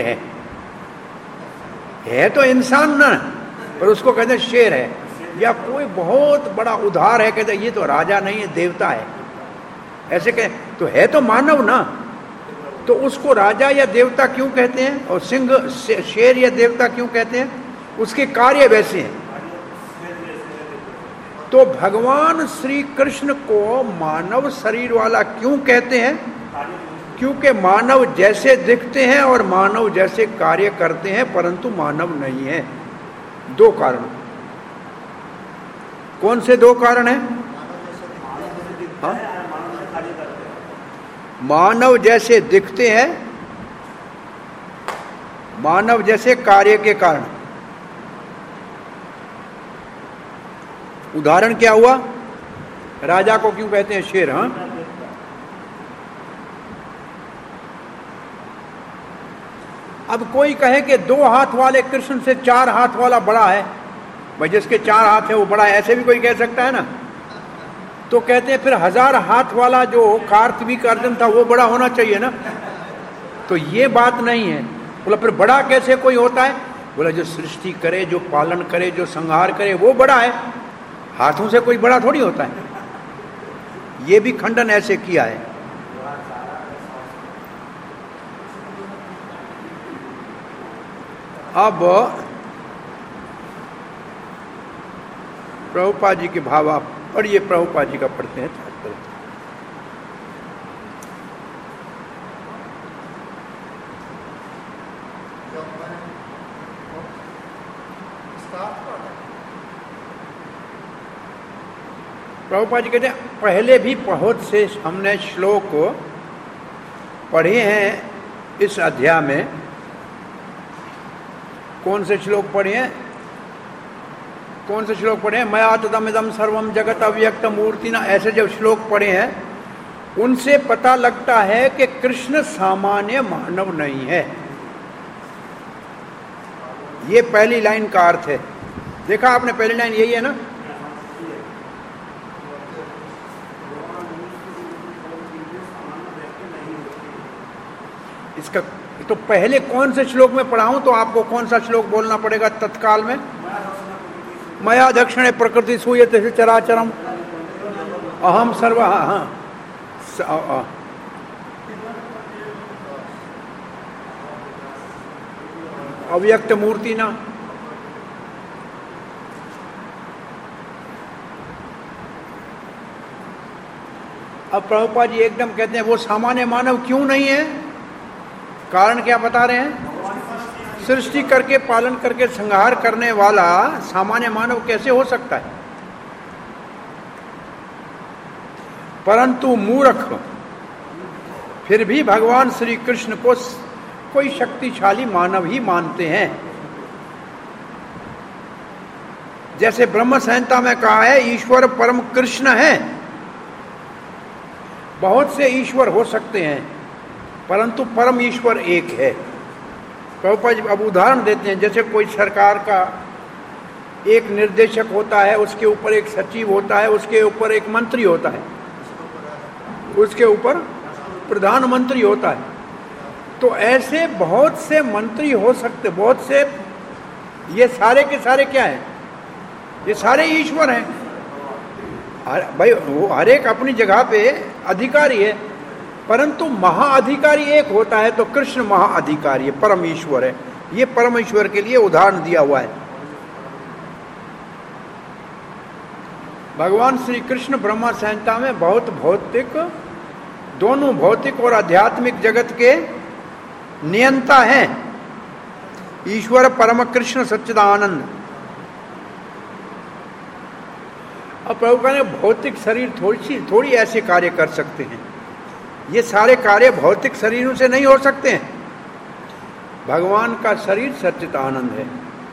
है तो इंसान ना, पर उसको कहते हैं शेर है। या कोई बहुत बड़ा उदार है, कहते हैं ये तो राजा नहीं है, देवता है, ऐसे कहें तो है तो मानव ना, तो उसको राजा या देवता क्यों कहते हैं? और सिंह शेर या देवता क्यों कहते हैं? उसके कार्य वैसे हैं। तो भगवान श्री कृष्ण को मानव शरीर वाला क्यों कहते हैं? क्योंकि मानव जैसे दिखते हैं और मानव जैसे कार्य करते हैं, परंतु मानव नहीं है। दो कारण। कौन से दो कारण हैं? हाँ? मानव जैसे दिखते हैं, मानव जैसे कार्य के कारण। उदाहरण क्या हुआ? राजा को क्यों कहते हैं शेर? हाँ, अब कोई कहे कि 2 हाथ वाले कृष्ण से 4 हाथ वाला बड़ा है, भाई जिसके 4 हाथ है वो बड़ा है, ऐसे भी कोई कह सकता है ना। तो कहते हैं फिर 1000 हाथ वाला जो कार्तिक अर्जुन था वो बड़ा होना चाहिए ना। तो ये बात नहीं है। बोला फिर बड़ा कैसे कोई होता है? बोला जो सृष्टि करे, जो पालन करे, जो संहार करे, वो बड़ा है। हाथों से कोई बड़ा थोड़ी होता है। ये भी खंडन ऐसे किया है। अब प्रभुपाद जी के भाव आप पढ़िए, प्रभुपाद जी का पढ़ते हैं। प्रभुपाद जी कहते हैं पहले भी बहुत से हमने श्लोक पढ़े हैं इस अध्याय में। कौन से श्लोक पढ़े हैं? कौन से श्लोक पढ़े हैं? मया तदमिदं सर्वम जगत अव्यक्त मूर्तिना, ऐसे जब श्लोक पढ़े हैं उनसे पता लगता है कि कृष्ण सामान्य मानव नहीं है। ये पहली लाइन का अर्थ है। देखा आपने, पहली लाइन यही है ना। इसका तो पहले कौन से श्लोक में पढ़ाऊं तो आपको कौन सा श्लोक बोलना पड़ेगा तत्काल में? मया दक्षिणे प्रकृति सूयते चराचरम अहम सर्व। हाँ, अव्यक्त मूर्ति ना। अब प्रभुपाद जी एकदम कहते हैं वो सामान्य मानव क्यों नहीं है? कारण क्या बता रहे हैं? सृष्टि करके, पालन करके, संहार करने वाला सामान्य मानव कैसे हो सकता है? परंतु मूर्ख फिर भी भगवान श्री कृष्ण को कोई शक्तिशाली मानव ही मानते हैं। जैसे ब्रह्म संहिता में कहा है ईश्वर परम कृष्ण है। बहुत से ईश्वर हो सकते हैं परंतु परम ईश्वर एक है। प्रभुपाद अब उदाहरण देते हैं, जैसे कोई सरकार का एक निर्देशक होता है, उसके ऊपर एक सचिव होता है, उसके ऊपर एक मंत्री होता है, उसके ऊपर प्रधानमंत्री होता है। तो ऐसे बहुत से मंत्री हो सकते, बहुत से, ये सारे के सारे क्या है? ये सारे ईश्वर हैं। भाई वो हर एक अपनी जगह पे अधिकारी है, परंतु महाअधिकारी एक होता है। तो कृष्ण महाअधिकारी है, परम ईश्वर है। ये परम ईश्वर के लिए उदाहरण दिया हुआ है। भगवान श्री कृष्ण ब्रह्मा संहिता में बहुत भौतिक, दोनों भौतिक और आध्यात्मिक जगत के नियंता हैं। ईश्वर परम कृष्ण सच्चिदानंद। अब प्रभु कहने भौतिक शरीर थोड़ी ऐसे कार्य कर सकते हैं। ये सारे कार्य भौतिक शरीरों से नहीं हो सकते हैं। भगवान का शरीर सच्चिदानंद है।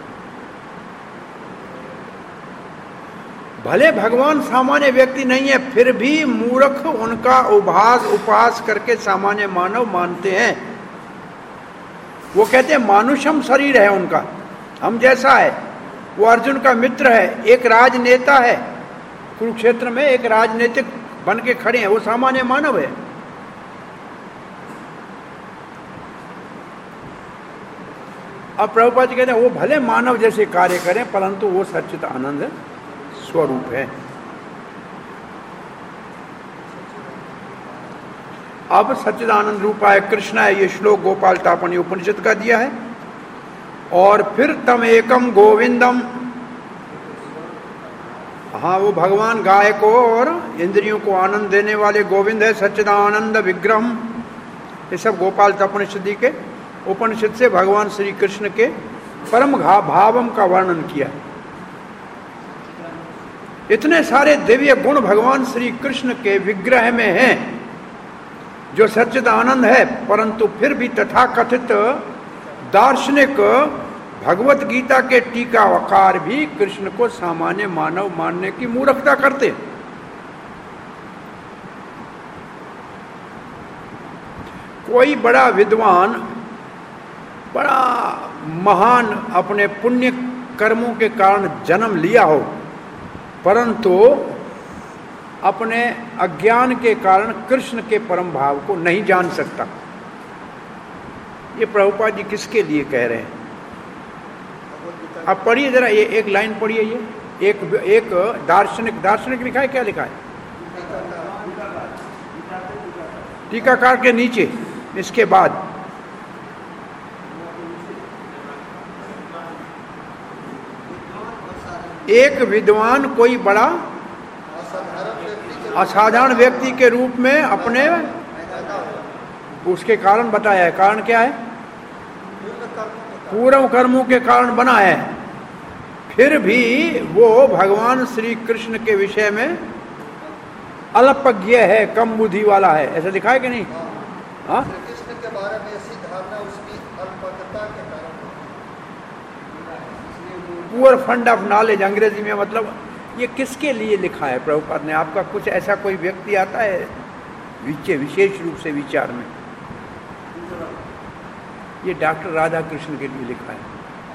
भले भगवान सामान्य व्यक्ति नहीं है, फिर भी मूर्ख उनका उपास करके सामान्य मानव मानते हैं। वो कहते हैं मानुषम शरीर है उनका, हम जैसा है। वो अर्जुन का मित्र है, एक राजनेता है, कुरुक्षेत्र में एक राजनीतिक बन के खड़े हैं, वो सामान्य मानव है। अब प्रभुपाद जी कहते हैं वो भले मानव जैसे कार्य करें परंतु वो सच्चित आनंद स्वरूप है। अब सच्चिदानंद रूपाय कृष्ण है, ये श्लोक गोपाल तापनी उपनिषद का दिया है। और फिर तम एकम गोविंदम, हाँ वो भगवान गाय को और इंद्रियों को आनंद देने वाले गोविंद है। सच्चिदानंद विग्रहम, ये सब गोपाल तापनिषद के उपनिषद से भगवान श्री कृष्ण के परम भावम का वर्णन किया। इतने सारे दिव्य गुण भगवान श्री कृष्ण के विग्रह में हैं जो सच्चिदानंद है, परंतु फिर भी तथाकथित दार्शनिक भगवत गीता के टीकाकार भी कृष्ण को सामान्य मानव मानने की मूर्खता करते। कोई बड़ा विद्वान, बड़ा महान अपने पुण्य कर्मों के कारण जन्म लिया हो, परंतु अपने अज्ञान के कारण कृष्ण के परम भाव को नहीं जान सकता। ये प्रभुपाद जी किसके लिए कह रहे हैं? आप पढ़िए जरा, ये एक लाइन पढ़िए। ये एक दार्शनिक लिखा है, क्या लिखा है? टीकाकार के नीचे, इसके बाद एक विद्वान कोई बड़ा असाधारण व्यक्ति के रूप में अपने उसके कारण बताया है। कारण क्या है? पूर्व कर्मों के कारण बना है। फिर भी वो भगवान श्री कृष्ण के विषय में अल्पज्ञ है, कम बुद्धि वाला है। ऐसा लिखा है कि नहीं? हाँ, कृष्ण के बारे में ऐसी धारणा उसकी अल्पज्ञता के कारण, पुअर फंड ऑफ नॉलेज अंग्रेजी में। मतलब ये किसके लिए लिखा है प्रभुपाद ने? आपका कुछ ऐसा कोई व्यक्ति आता है विशेष रूप से विचार में? ये डॉक्टर राधा कृष्ण के लिए लिखा है।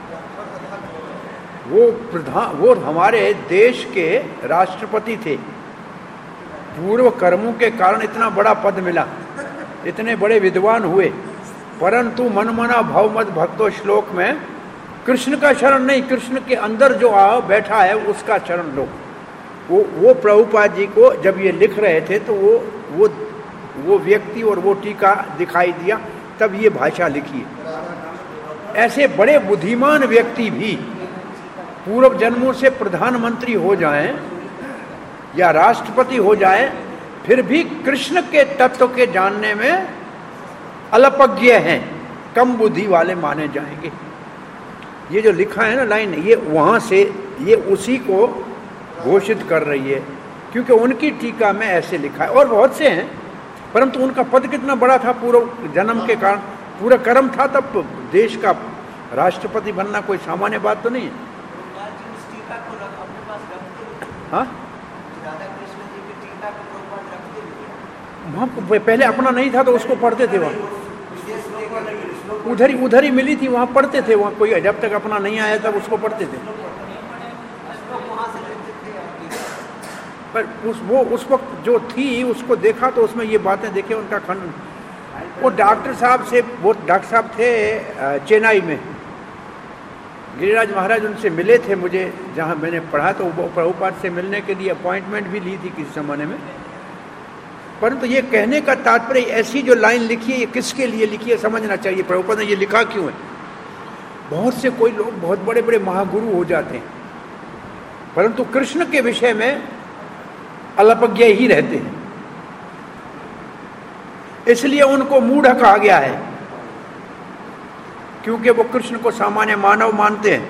वो हमारे देश के राष्ट्रपति थे। पूर्व कर्मों के कारण इतना बड़ा पद मिला, इतने बड़े विद्वान हुए, परंतु मनमना भवमत भक्तो श्लोक में कृष्ण का शरण नहीं, कृष्ण के अंदर जो बैठा है उसका शरण लो। वो प्रभुपाद जी को जब ये लिख रहे थे तो वो व्यक्ति और वो टीका दिखाई दिया, तब ये भाषा लिखी है। ऐसे बड़े बुद्धिमान व्यक्ति भी पूर्व जन्मों से प्रधानमंत्री हो जाएं या राष्ट्रपति हो जाएं, फिर भी कृष्ण के तत्व के जानने में अल्पज्ञ हैं, कम बुद्धि वाले माने जाएंगे। ये जो लिखा है ना लाइन, ये वहां से ये उसी को घोषित कर रही है, क्योंकि उनकी टीका में ऐसे लिखा है। और बहुत से हैं, परंतु उनका पद कितना बड़ा था पूर्व जन्म के कारण, पूरा कर्म था, तब देश का राष्ट्रपति बनना कोई सामान्य बात तो नहीं है। हाँ, वहाँ पहले अपना नहीं था तो उसको पढ़ते थे, वहाँ उधर ही मिली थी, वहाँ पढ़ते थे। वहाँ कोई जब तक अपना नहीं आया तब उसको पढ़ते थे। पर उस वक्त जो थी उसको देखा तो उसमें ये बातें देखे, उनका खंडन। वो डॉक्टर साहब थे चेन्नई में, गिरिराज महाराज उनसे मिले थे मुझे जहाँ मैंने पढ़ा, तो वो प्रभुपाद से मिलने के लिए अपॉइंटमेंट भी ली थी किसी ज़माने में। परंतु ये कहने का तात्पर्य, ऐसी जो लाइन लिखी है ये किसके लिए लिखी है समझना चाहिए। प्रभुपाद ने ये लिखा क्यों है? बहुत से कोई लोग बहुत बड़े बड़े महागुरु हो जाते हैं, परंतु कृष्ण के विषय में अल्पज्ञ ही रहते हैं, इसलिए उनको मूढ़ कहा गया है, क्योंकि वो कृष्ण को सामान्य मानव मानते हैं,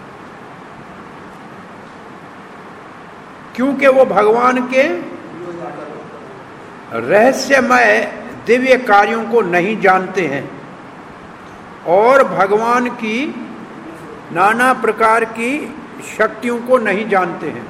क्योंकि वो भगवान के रहस्यमय दिव्य कार्यों को नहीं जानते हैं और भगवान की नाना प्रकार की शक्तियों को नहीं जानते हैं।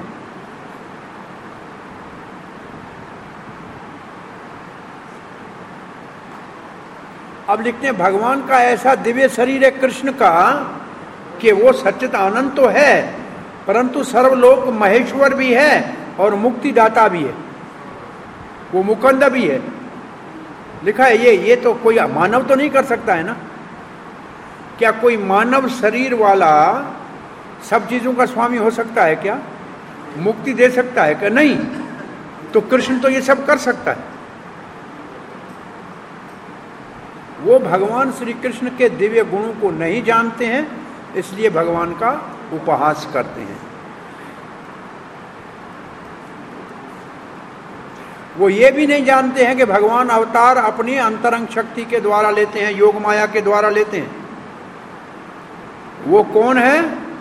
अब लिखते हैं, भगवान का ऐसा दिव्य शरीर है कृष्ण का कि वो सच्चित आनंद तो है, परंतु सर्वलोक महेश्वर भी है और मुक्तिदाता भी है, वो मुकंद भी है। लिखा है ये तो कोई मानव तो नहीं कर सकता है ना। क्या कोई मानव शरीर वाला सब चीजों का स्वामी हो सकता है? क्या मुक्ति दे सकता है? क्या नहीं। तो कृष्ण तो ये सब कर सकता है। वो भगवान श्री कृष्ण के दिव्य गुणों को नहीं जानते हैं, इसलिए भगवान का उपहास करते हैं। वो ये भी नहीं जानते हैं कि भगवान अवतार अपनी अंतरंग शक्ति के द्वारा लेते हैं, योग माया के द्वारा लेते हैं। वो कौन है?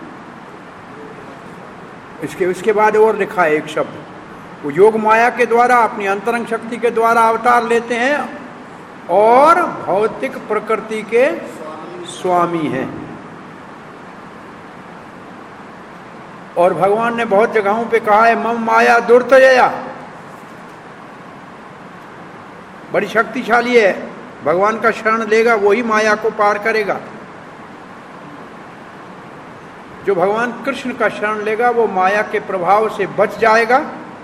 इसके बाद और लिखा है एक शब्द, वो योग माया के द्वारा अपनी अंतरंग शक्ति के द्वारा अवतार लेते हैं और भौतिक प्रकृति के स्वामी हैं। और भगवान ने बहुत जगहों पे कहा है मम माया दुर्तया, बड़ी शक्तिशाली है, भगवान का शरण लेगा वही माया को पार करेगा। जो भगवान कृष्ण का शरण लेगा वो माया के प्रभाव से बच जाएगा।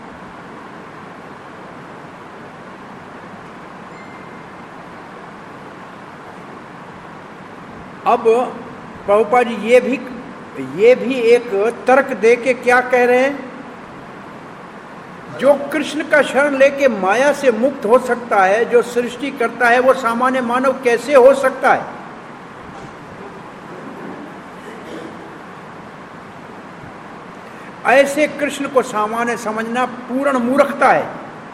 अब प्रभुपाद जी ये भी एक तर्क दे के क्या कह रहे हैं, जो कृष्ण का शरण लेके माया से मुक्त हो सकता है, जो सृष्टि करता है, वो सामान्य मानव कैसे हो सकता है? ऐसे कृष्ण को सामान्य समझना पूर्ण मूर्खता है।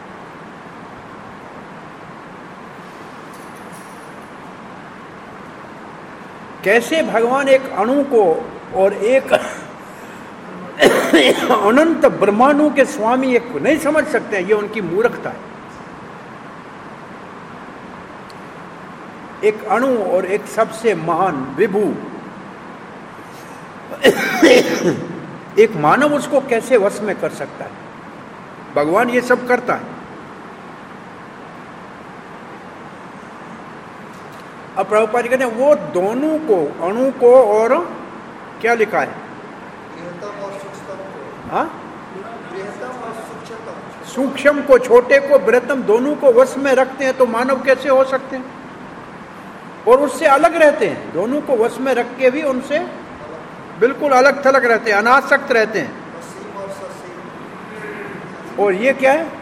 कैसे भगवान एक अणु को और एक अनंत ब्रह्मांडों के स्वामी एक को नहीं समझ सकते हैं, ये उनकी मूर्खता है। एक अणु और एक सबसे महान विभु एक मानव उसको कैसे वश में कर सकता है? भगवान ये सब करता है। अब प्रभुपाद जी कहते हैं वो दोनों को, अणु को और क्या लिखा है, सूक्ष्म को, छोटे को, बृहत्तम, दोनों को वश में रखते हैं, तो मानव कैसे हो सकते हैं? और उससे अलग रहते हैं, दोनों को वश में रख के भी उनसे बिल्कुल अलग थलग रहते हैं, अनासक्त रहते हैं। और ये क्या है?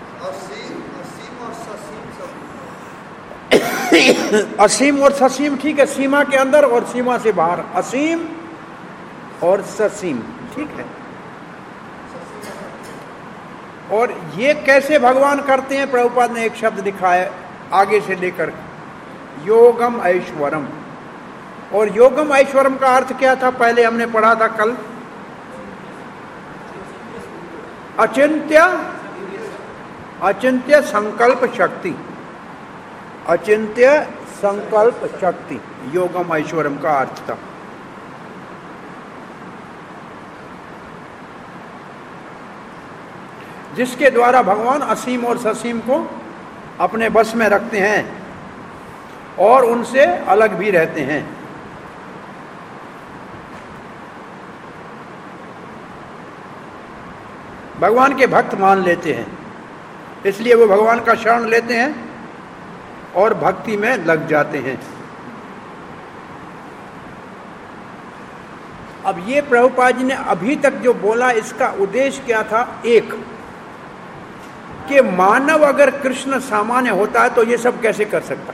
असीम और ससीम, ठीक है, सीमा के अंदर और सीमा से बाहर, असीम और ससीम, ठीक है। और ये कैसे भगवान करते हैं? प्रभुपाद ने एक शब्द लिखा है आगे से लेकर, योगम ऐश्वरम। और योगम ऐश्वरम का अर्थ क्या था? पहले हमने पढ़ा था कल, अचिंत्य संकल्प शक्ति, अचिंत्य संकल्प शक्ति योगम ऐश्वरम का अर्थ था। जिसके द्वारा भगवान असीम और ससीम को अपने बस में रखते हैं और उनसे अलग भी रहते हैं। भगवान के भक्त मान लेते हैं, इसलिए वो भगवान का शरण लेते हैं और भक्ति में लग जाते हैं। अब ये प्रभुपाद जी ने अभी तक जो बोला, इसका उद्देश्य क्या था? एक, कि मानव अगर कृष्ण सामान्य होता है तो ये सब कैसे कर सकता?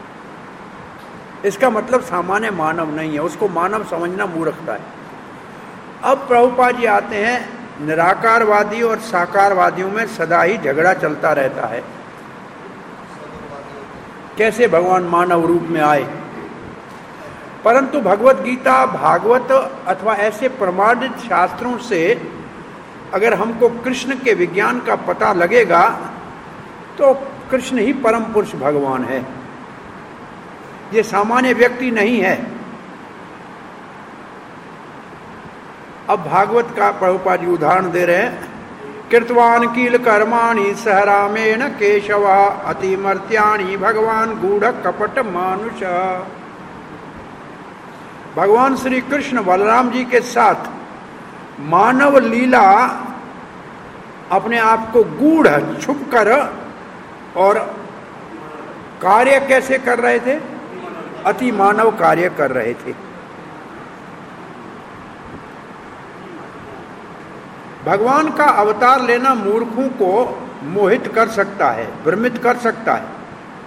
इसका मतलब सामान्य मानव नहीं है, उसको मानव समझना मूर्खता है। अब प्रभुपाद जी आते हैं, निराकारवादी और साकारवादियों में सदा ही झगड़ा चलता रहता है, कैसे भगवान मानव रूप में आए। परंतु भगवत गीता, भागवत अथवा ऐसे प्रमाणित शास्त्रों से अगर हमको कृष्ण के विज्ञान का पता लगेगा तो कृष्ण ही परम पुरुष भगवान है, ये सामान्य व्यक्ति नहीं है। अब भागवत का प्रभुपाद जी उदाहरण दे रहे हैं, कृतवान कील कर्माणि सह रामेण केशव अतिमर्त्याणि भगवान गूढ़ कपट मानुष। भगवान श्री कृष्ण बलराम जी के साथ मानव लीला अपने आप को गूढ़ छुप कर और कार्य कैसे कर रहे थे? अति मानव कार्य कर रहे थे। भगवान का अवतार लेना मूर्खों को मोहित कर सकता है, भ्रमित कर सकता है,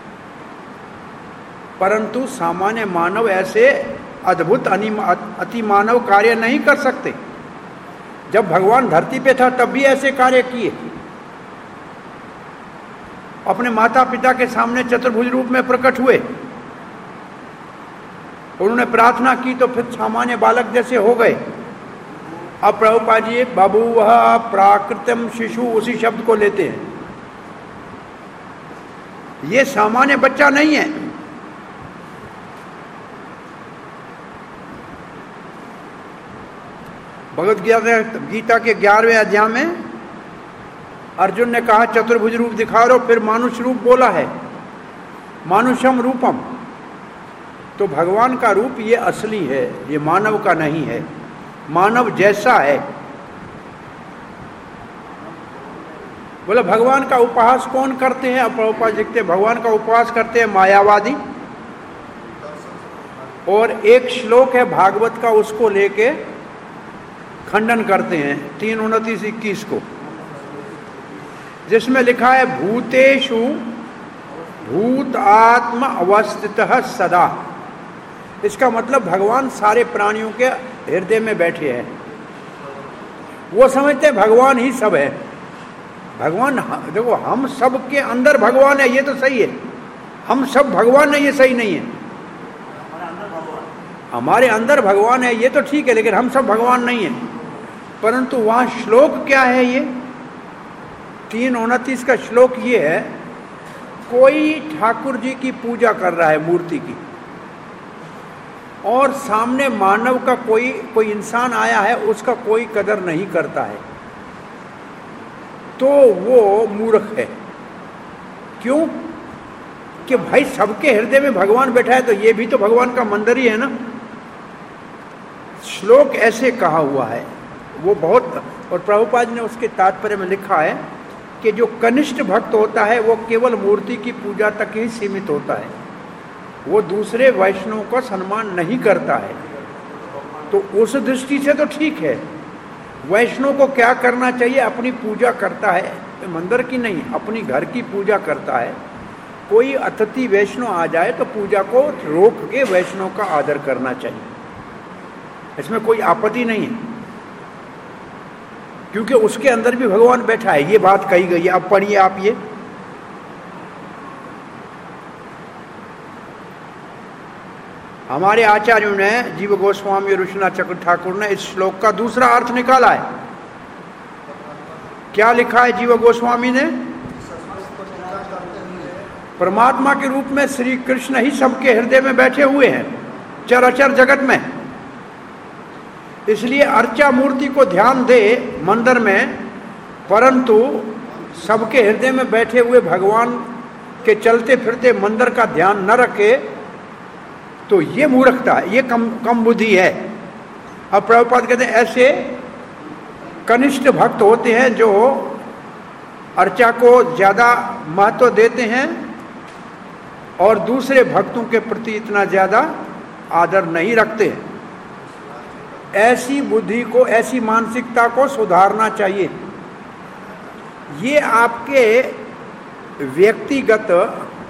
परंतु सामान्य मानव ऐसे अद्भुत अति मानव कार्य नहीं कर सकते। जब भगवान धरती पे था तब भी ऐसे कार्य किए, अपने माता पिता के सामने चतुर्भुज रूप में प्रकट हुए, उन्होंने प्रार्थना की तो फिर सामान्य बालक जैसे हो गए। अब प्रभुपाद जी बभूव प्राकृतम शिशु उसी शब्द को लेते हैं। ये सामान्य बच्चा नहीं है। भगवद गीता के 11वें अध्याय में अर्जुन ने कहा चतुर्भुज रूप दिखा रहे हो, फिर मानुष रूप बोला है, मानुषम रूपम। तो भगवान का रूप ये असली है, ये मानव का नहीं है, मानव जैसा है। बोले भगवान का उपहास कौन करते हैं? अब प्रभुपाद लिखते हैं भगवान का उपहास करते हैं मायावादी। और एक श्लोक है भागवत का, उसको लेके खंडन करते हैं 3:29-21 को, जिसमें लिखा है भूतेषु भूत आत्म अवस्थितः सदा। इसका मतलब भगवान सारे प्राणियों के हृदय में बैठे हैं। वो समझते हैं भगवान ही सब है। भगवान, देखो हम सब के अंदर भगवान है, ये तो सही है। हम सब भगवान है, ये सही नहीं है। हमारे अंदर भगवान है ये तो ठीक है, लेकिन हम सब भगवान नहीं है। परंतु वहां श्लोक क्या है? ये 3:29 का श्लोक ये है, कोई ठाकुर जी की पूजा कर रहा है मूर्ति की, और सामने मानव का कोई इंसान आया है, उसका कोई कदर नहीं करता है, तो वो मूर्ख है। क्यों? कि भाई सबके हृदय में भगवान बैठा है, तो ये भी तो भगवान का मंदिर ही है ना। श्लोक ऐसे कहा हुआ है वो बहुत। और प्रभुपाद ने उसके तात्पर्य में लिखा है कि जो कनिष्ठ भक्त होता है वो केवल मूर्ति की पूजा तक ही सीमित होता है, वो दूसरे वैष्णव का सम्मान नहीं करता है। तो उस दृष्टि से तो ठीक है। वैष्णव को क्या करना चाहिए? अपनी पूजा करता है, मंदिर की नहीं, अपनी घर की पूजा करता है। कोई अतिथि वैष्णव आ जाए तो पूजा को रोक के वैष्णव का आदर करना चाहिए, इसमें कोई आपत्ति नहीं है, क्योंकि उसके अंदर भी भगवान बैठा है। ये बात कही गई है। अब पढ़िए आप ये, हमारे आचार्यों ने जीव गोस्वामी और विश्वनाथ चक्र ठाकुर ने इस श्लोक का दूसरा अर्थ निकाला है। क्या लिखा है जीव गोस्वामी ने? परमात्मा के रूप में श्री कृष्ण ही सबके हृदय में बैठे हुए हैं, चराचर जगत में। इसलिए अर्चा मूर्ति को ध्यान दे मंदिर में, परंतु सबके हृदय में बैठे हुए भगवान के चलते फिरते मंदिर का ध्यान न रखे, तो ये मूर्खता है, ये कम बुद्धि है। अब प्रभुपाद कहते हैं ऐसे कनिष्ठ भक्त होते हैं जो अर्चा को ज्यादा महत्व देते हैं और दूसरे भक्तों के प्रति इतना ज्यादा आदर नहीं रखते। ऐसी बुद्धि को, ऐसी मानसिकता को सुधारना चाहिए। ये आपके व्यक्तिगत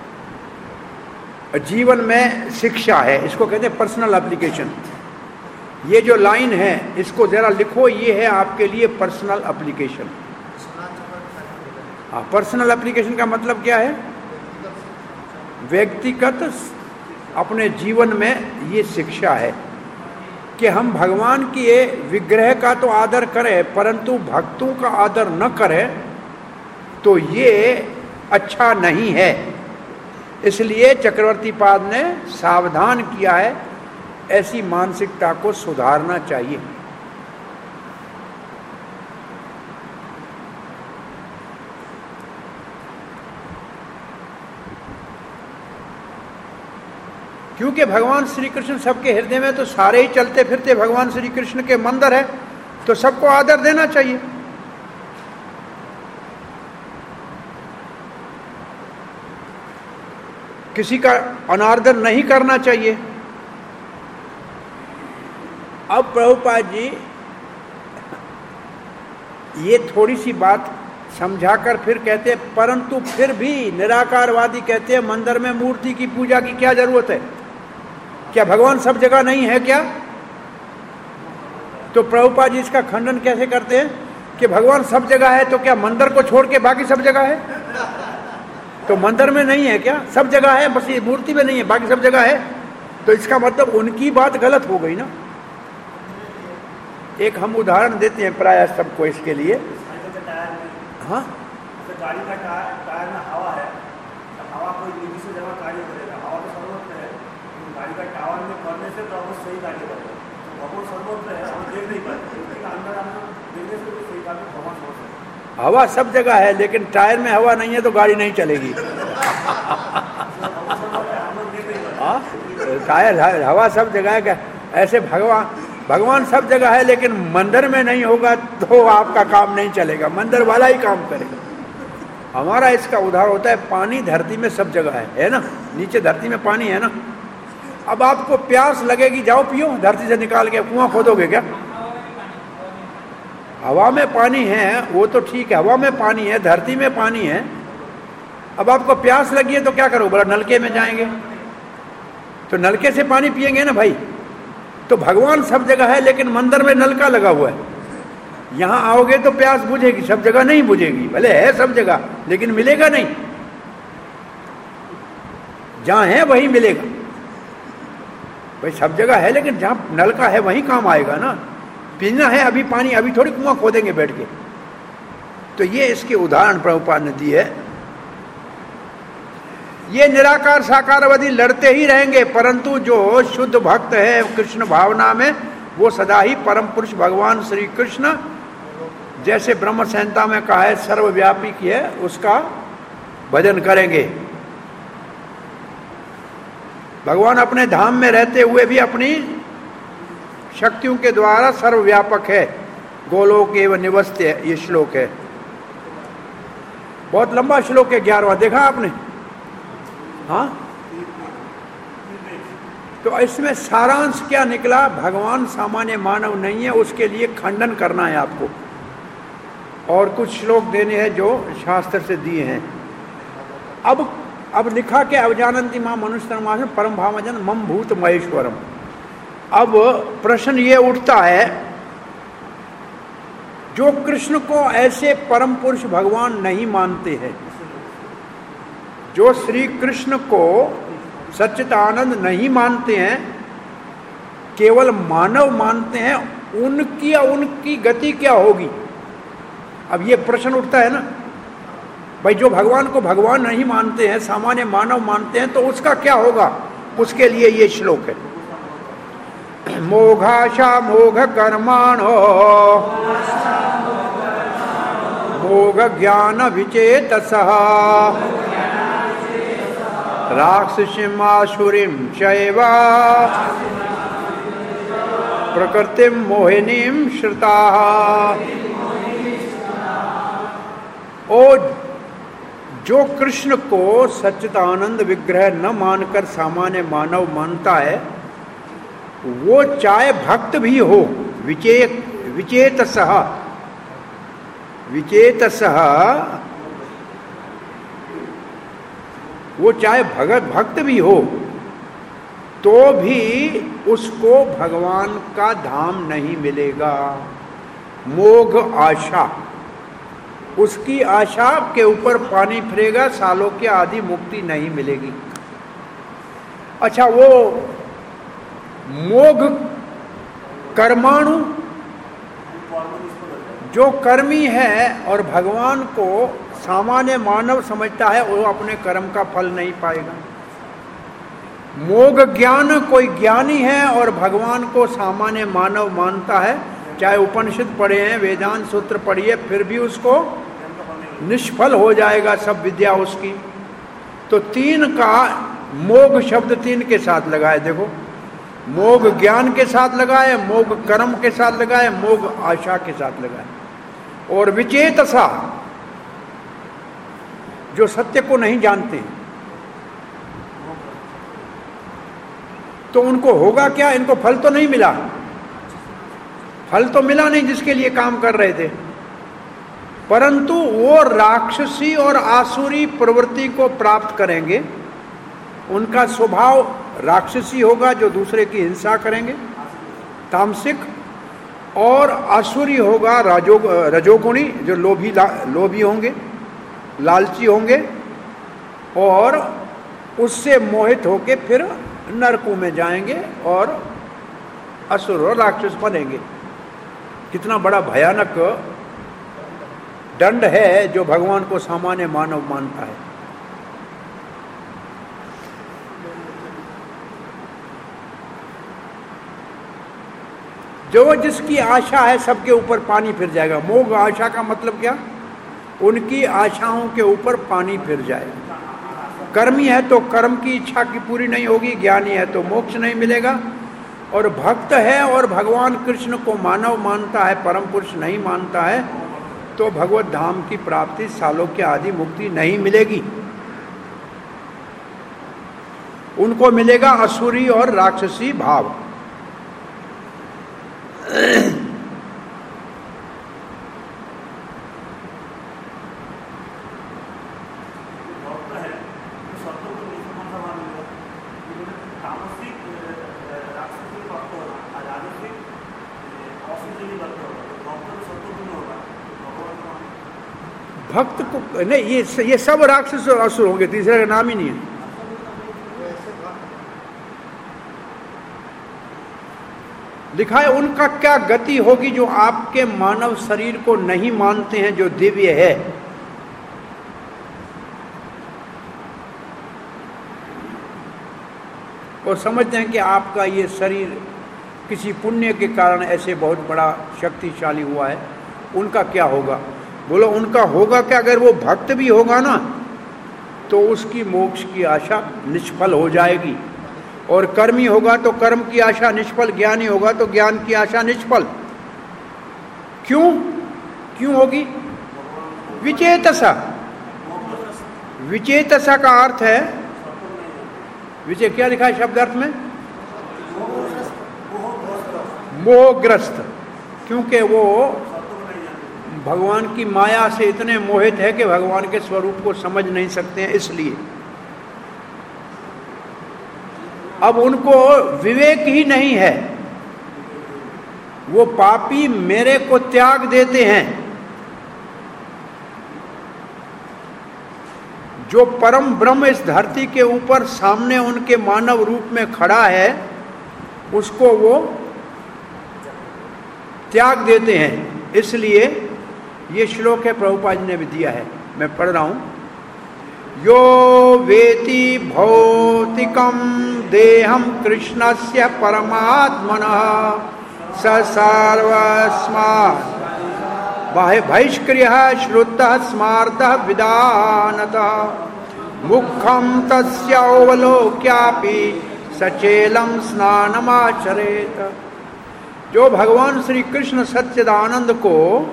जीवन में शिक्षा है, इसको कहते हैं पर्सनल एप्लीकेशन। ये जो लाइन है इसको जरा लिखो, ये है आपके लिए पर्सनल एप्लीकेशन। हाँ, पर्सनल एप्लीकेशन का मतलब क्या है? व्यक्तिगत अपने जीवन में ये शिक्षा है कि हम भगवान के विग्रह का तो आदर करें, परंतु भक्तों का आदर न करें तो ये अच्छा नहीं है। इसलिए चक्रवर्ती पाद ने सावधान किया है, ऐसी मानसिकता को सुधारना चाहिए। क्योंकि भगवान श्री कृष्ण सबके हृदय में, तो सारे ही चलते फिरते भगवान श्री कृष्ण के मंदिर है, तो सबको आदर देना चाहिए। किसी का अनादर नहीं करना चाहिए। अब प्रभुपाद जी ये थोड़ी सी बात समझाकर फिर कहते हैं, परंतु फिर भी निराकारवादी कहते हैं मंदिर में मूर्ति की पूजा की क्या जरूरत है? क्या भगवान सब जगह नहीं है क्या? तो प्रभुपाद जी इसका खंडन कैसे करते हैं कि भगवान सब जगह है, तो क्या मंदिर को छोड़ के बाकी सब जगह है? तो मंदिर में नहीं है क्या? सब जगह है, बस ये मूर्ति में नहीं है, बाकी सब जगह है। तो इसका मतलब उनकी बात गलत हो गई ना। एक हम उदाहरण देते हैं प्राय सबको इसके लिए। हाँ, गाड़ी का टायर में हवा है, तो हवा कोई निजी से जगह कार्य करेगा, हवा तो सर्वत्र है, गाड़ी का टावर में करने से तो वो सही कार्य करेगा। भगवान सर्वत्र है, हम देख नहीं पाते, लेकिन अंदर हम देखने से सही कार्य भगवान सोच सकते हैं। हवा सब जगह है, लेकिन टायर में हवा नहीं है तो गाड़ी नहीं चलेगी। टायर हवा सब जगह है। ऐसे भगवान सब जगह है, लेकिन मंदिर में नहीं होगा तो आपका काम नहीं चलेगा, मंदिर वाला ही काम करेगा। हमारा इसका उदाहरण होता है, पानी धरती में सब जगह है ना, नीचे धरती में पानी है ना। अब आपको प्यास लगेगी, जाओ पियो, धरती से निकाल के कुआं खोदोगे क्या? हवा में पानी है वो तो ठीक है, हवा में पानी है, धरती में पानी है। अब आपको प्यास लगी है तो क्या करोगे? बोला नलके में जाएंगे, तो नलके से पानी पिएंगे ना भाई। तो भगवान सब जगह है, लेकिन मंदिर में नलका लगा हुआ है। यहां आओगे तो प्यास बुझेगी, सब जगह नहीं बुझेगी। भले है सब जगह, लेकिन मिलेगा नहीं। जहां है वहीं मिलेगा भाई, सब जगह है, लेकिन जहां नलका है वहीं काम आएगा ना। पीना है अभी पानी, अभी थोड़ी कुआं खोदेंगे बैठ के। तो ये इसके उदाहरण प्रभुपाद ने दी है। ये निराकार साकारवादी लड़ते ही रहेंगे, परंतु जो शुद्ध भक्त है कृष्ण भावना में, वो सदा ही परम पुरुष भगवान श्री कृष्ण, जैसे ब्रह्म संहिता में कहा है सर्वव्यापी की है, उसका भजन करेंगे। भगवान अपने धाम में रहते हुए भी अपनी शक्तियों के द्वारा सर्वव्यापक है। गोलोक एवं निवस्त्य, ये श्लोक है। बहुत लंबा श्लोक है, 11वां, देखा आपने? हाँ, तो इसमें सारांश क्या निकला? भगवान सामान्य मानव नहीं है, उसके लिए खंडन करना है आपको। और कुछ श्लोक देने हैं जो शास्त्र से दिए हैं। अब लिखा के अवजानंती मां मनुष्य परम भावजन मम भूत महेश्वरम। अब प्रश्न ये उठता है, जो कृष्ण को ऐसे परम पुरुष भगवान नहीं मानते हैं, जो श्री कृष्ण को सच्चिदानंद नहीं मानते हैं, केवल मानव मानते हैं, उनकी गति क्या होगी? अब ये प्रश्न उठता है ना भाई, जो भगवान को भगवान नहीं मानते हैं, सामान्य मानव मानते हैं, तो उसका क्या होगा? उसके लिए ये श्लोक है। मोघाशा मोघ कर्माणो मोघ ज्ञान विचेतसः राक्षसीम आसुरीं चैव प्रकृतिं मोहिनीं श्रुताः। और जो कृष्ण को सच्चिदानंद विग्रह न मानकर सामान्य मानव मानता है, वो चाहे भक्त भी हो, विचेतसः वो चाहे भक्त भी हो, तो भी उसको भगवान का धाम नहीं मिलेगा। मोघ आशा, उसकी आशा के ऊपर पानी फिरेगा, सालों के आदि मुक्ति नहीं मिलेगी। अच्छा, वो मोघ कर्माणु, जो कर्मी है और भगवान को सामान्य मानव समझता है, वो अपने कर्म का फल नहीं पाएगा। मोघ ज्ञान, कोई ज्ञानी है और भगवान को सामान्य मानव मानता है, चाहे उपनिषद पढ़े हैं, वेदांत सूत्र पढ़िए, फिर भी उसको निष्फल हो जाएगा सब विद्या उसकी। तो तीन का मोघ शब्द तीन के साथ लगाए, देखो, मोघ ज्ञान के साथ लगाए, मोघ कर्म के साथ लगाए, मोघ आशा के साथ लगाए। और विचेतसा, जो सत्य को नहीं जानते, तो उनको होगा क्या? इनको फल तो नहीं मिला, फल तो मिला नहीं जिसके लिए काम कर रहे थे, परंतु वो राक्षसी और आसुरी प्रवृत्ति को प्राप्त करेंगे। उनका स्वभाव राक्षसी होगा, जो दूसरे की हिंसा करेंगे, तामसिक, और आसुरी होगा रजोगुणी, जो लोभी होंगे, लालची होंगे, और उससे मोहित होके फिर नरकों में जाएंगे और असुर और राक्षस बनेंगे। कितना बड़ा भयानक दंड है जो भगवान को सामान्य मानव मानता है। जो जिसकी आशा है सबके ऊपर पानी फिर जाएगा। मोह आशा का मतलब क्या? उनकी आशाओं के ऊपर पानी फिर जाएगा। कर्मी है तो कर्म की इच्छा की पूरी नहीं होगी, ज्ञानी है तो मोक्ष नहीं मिलेगा, और भक्त है और भगवान कृष्ण को मानव मानता है, परम पुरुष नहीं मानता है, तो भगवत धाम की प्राप्ति, सालोक्य आदि मुक्ति नहीं मिलेगी। उनको मिलेगा असुरी और राक्षसी भाव। भक्त को नहीं, ये सब राक्षस और असुर होंगे, तीसरे का नाम ही नहीं है। लिखा है उनका क्या गति होगी जो आपके मानव शरीर को नहीं मानते हैं, जो दिव्य है। और समझते हैं कि आपका ये शरीर किसी पुण्य के कारण ऐसे बहुत बड़ा शक्तिशाली हुआ है। उनका क्या होगा? बोलो उनका होगा क्या? अगर वो भक्त भी होगा ना तो उसकी मोक्ष की आशा निष्फल हो जाएगी, और कर्मी होगा तो कर्म की आशा निष्फल, ज्ञानी होगा तो ज्ञान की आशा निष्फल। क्यों होगी? विचेतसा। विचेतसा का अर्थ है, विचय क्या लिखा है शब्दार्थ में? मोहग्रस्त। क्योंकि वो भगवान की माया से इतने मोहित है कि भगवान के स्वरूप को समझ नहीं सकते हैं, इसलिए। अब उनको विवेक ही नहीं है, वो पापी मेरे को त्याग देते हैं। जो परम ब्रह्म इस धरती के ऊपर सामने उनके मानव रूप में खड़ा है, उसको वो त्याग देते हैं। इसलिए ये श्लोक है, प्रभुपाद जी ने भी दिया है, मैं पढ़ रहा हूं। यो वेति भौतिकम देहम कृष्णस्य परमात्मनः स सर्वस्मात् बहिष्क्रियः श्रुतः स्मार्तः विदानतः मुखम तस्यावलोक्यापि सचेलम स्नानमाचरेत। जो भगवान श्री कृष्ण सच्चिदानंद को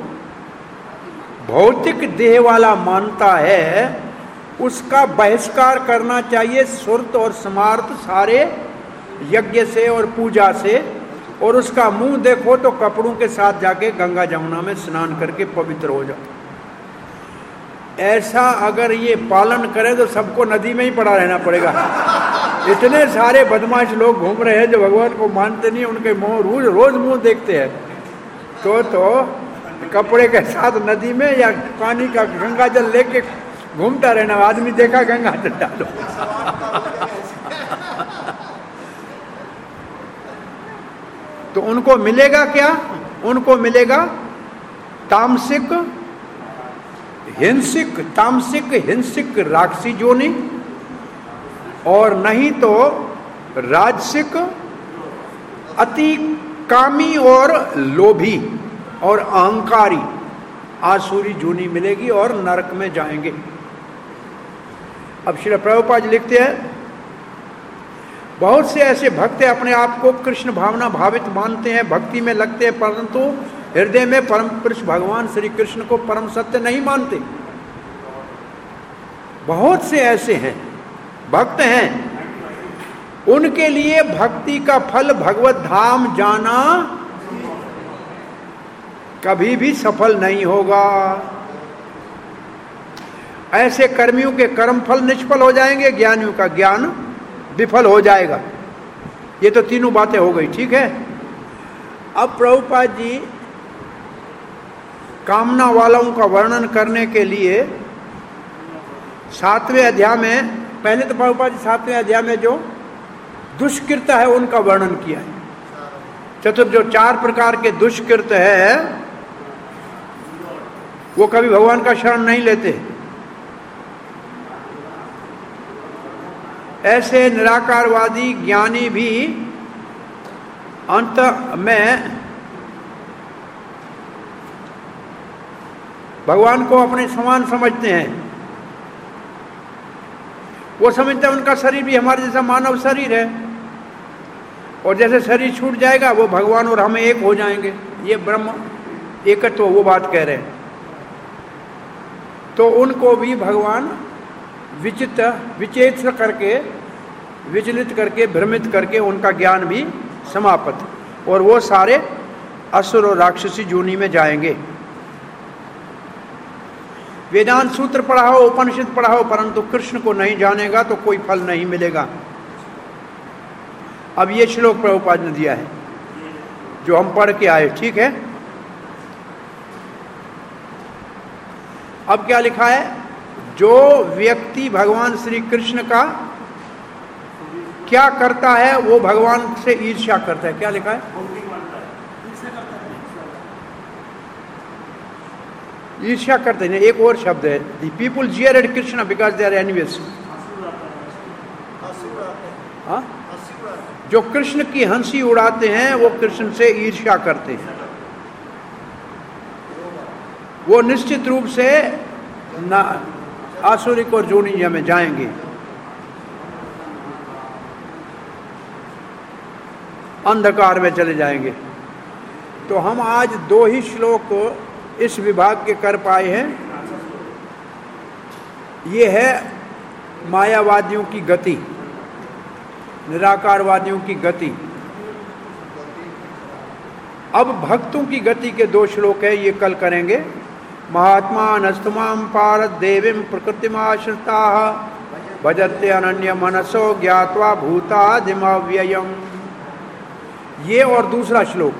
भौतिक देह वाला मानता है, उसका बहिष्कार करना चाहिए सुरत और स्मार्त सारे यज्ञ से और पूजा से, और उसका मुंह देखो तो कपड़ों के साथ जाके गंगा जमुना में स्नान करके पवित्र हो जाओ। ऐसा अगर ये पालन करे तो सबको नदी में ही पड़ा रहना पड़ेगा। इतने सारे बदमाश लोग घूम रहे हैं जो भगवान को मानते नहीं, उनके मुंह रोज मुंह देखते हैं, तो कपड़े के साथ नदी में या पानी का गंगा जल लेके घूमता रहना। आदमी देखा गंगा जल डालो। तो उनको मिलेगा क्या? उनको मिलेगा तामसिक हिंसिक राक्षसी जोनि, और नहीं तो राजसिक अति कामी और लोभी और अहंकारी आसुरी जूनी मिलेगी और नरक में जाएंगे। अब श्री प्रभुपाद जी लिखते हैं, बहुत से ऐसे भक्त अपने आप को कृष्ण भावना भावित मानते हैं, भक्ति में लगते हैं, परंतु हृदय में परम पुरुष भगवान श्री कृष्ण को परम सत्य नहीं मानते। बहुत से ऐसे हैं, भक्त हैं, उनके लिए भक्ति का फल भगवत धाम जाना कभी भी सफल नहीं होगा। ऐसे कर्मियों के कर्म फल निष्फल हो जाएंगे, ज्ञानियों का ज्ञान विफल हो जाएगा। ये तो तीनों बातें हो गई, ठीक है। अब प्रभुपाद जी कामना वालों का वर्णन करने के लिए 7वें अध्याय में, पहले तो प्रभुपाद जी 7वें अध्याय में जो दुष्कृत है उनका वर्णन किया है। जो 4 प्रकार के दुष्कृत है वो कभी भगवान का शरण नहीं लेते। ऐसे निराकारवादी ज्ञानी भी अंत में भगवान को अपने समान समझते हैं। वो समझते हैं उनका शरीर भी हमारे जैसा मानव शरीर है, और जैसे शरीर छूट जाएगा वो भगवान और हम एक हो जाएंगे। ये ब्रह्म एकत्व तो वो बात कह रहे हैं। तो उनको भी भगवान विचेत करके, विचलित करके, भ्रमित करके उनका ज्ञान भी समाप्त, और वो सारे असुर और राक्षसी जूनी में जाएंगे। वेदांत सूत्र पढ़ाओ, उपनिषद पढ़ाओ, परंतु कृष्ण को नहीं जानेगा तो कोई फल नहीं मिलेगा। अब ये श्लोक प्रभुपाद ने दिया है जो हम पढ़ के आए, ठीक है। अब क्या लिखा है? जो व्यक्ति भगवान श्री कृष्ण का क्या करता है वो भगवान से ईर्ष्या करता है। क्या लिखा है? ईर्ष्या करते हैं। एक और शब्द है, the people jeer at Krishna because they are animus. जो कृष्ण की हंसी उड़ाते हैं वो कृष्ण से ईर्ष्या करते हैं। वो निश्चित रूप से आसुरिक और जोनिया में जाएंगे। अंधकार में चले जाएंगे। तो हम आज 2 ही श्लोक इस विभाग के कर पाए हैं। ये है मायावादियों की गति, निराकारवादियों की गति। अब भक्तों की गति के 2 श्लोक है, ये कल करेंगे। महात्मा नस्तुमाम पारत देवीं प्रकृतिमाश्रिता भजते अनन्य मनसो ज्ञात्वा भूतादिमव्ययम्। ये और दूसरा श्लोक,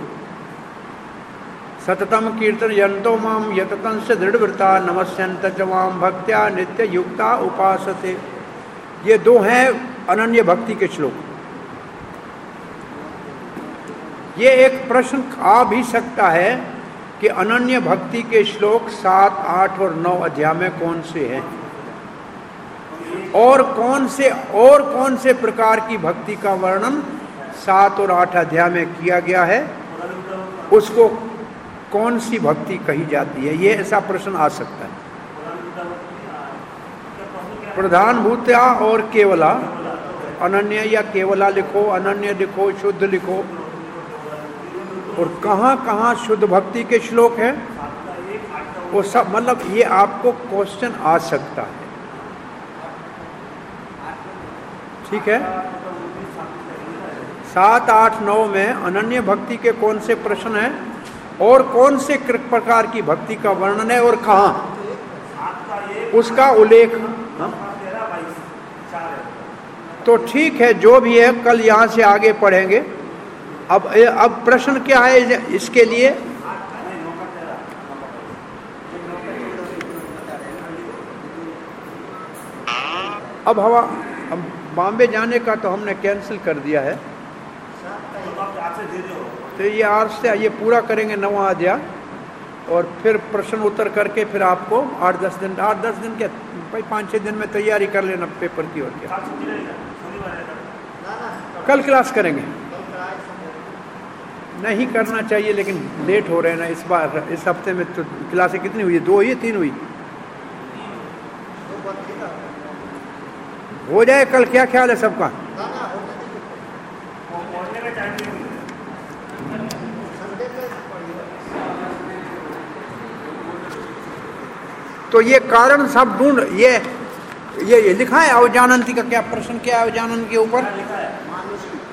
सततम कीर्तन यंतो माम यततंस दृढ़वृता नमस्यन्त च माम भक्त्या नित्य युक्ता उपासते। ये 2 हैं अनन्य भक्ति के श्लोक। ये एक प्रश्न आ भी सकता है कि अनन्य भक्ति के श्लोक 7, 8 और 9 अध्याय में कौन से हैं, और कौन से प्रकार की भक्ति का वर्णन 7 और 8 अध्याय में किया गया है, उसको कौन सी भक्ति कही जाती है। ये ऐसा प्रश्न आ सकता है। प्रधान भूत्या और केवला, अनन्य या केवला लिखो, अनन्य लिखो, शुद्ध लिखो। और कहाँ कहाँ शुद्ध भक्ति के श्लोक हैं वो सब, मतलब ये आपको क्वेश्चन आ सकता है, ठीक है। 7, 8, 9 में अनन्य भक्ति के कौन से प्रश्न हैं और कौन से प्रकार की भक्ति का वर्णन है और कहाँ उसका उल्लेख। तो ठीक है, जो भी है कल यहाँ से आगे पढ़ेंगे। अब प्रश्न क्या है इसके लिए? अब बॉम्बे जाने का तो हमने कैंसिल कर दिया है। तो ये आज से ये पूरा करेंगे 9वां अध्याय, और फिर प्रश्न उत्तर करके फिर आपको 8-10 दिन के भाई 5-6 दिन में तैयारी कर लेना पेपर की। और क्या कल क्लास करेंगे? नहीं करना चाहिए, लेकिन लेट हो रहे हैं ना इस बार। इस हफ्ते में तो क्लासें कितनी हुई? 2 हुई, 3 हुई? हो जाए कल। क्या ख्याल है सबका? तो ये कारण सब ढूंढ, ये लिखा है अवजानंती का क्या प्रश्न, क्या है अवजानन के ऊपर?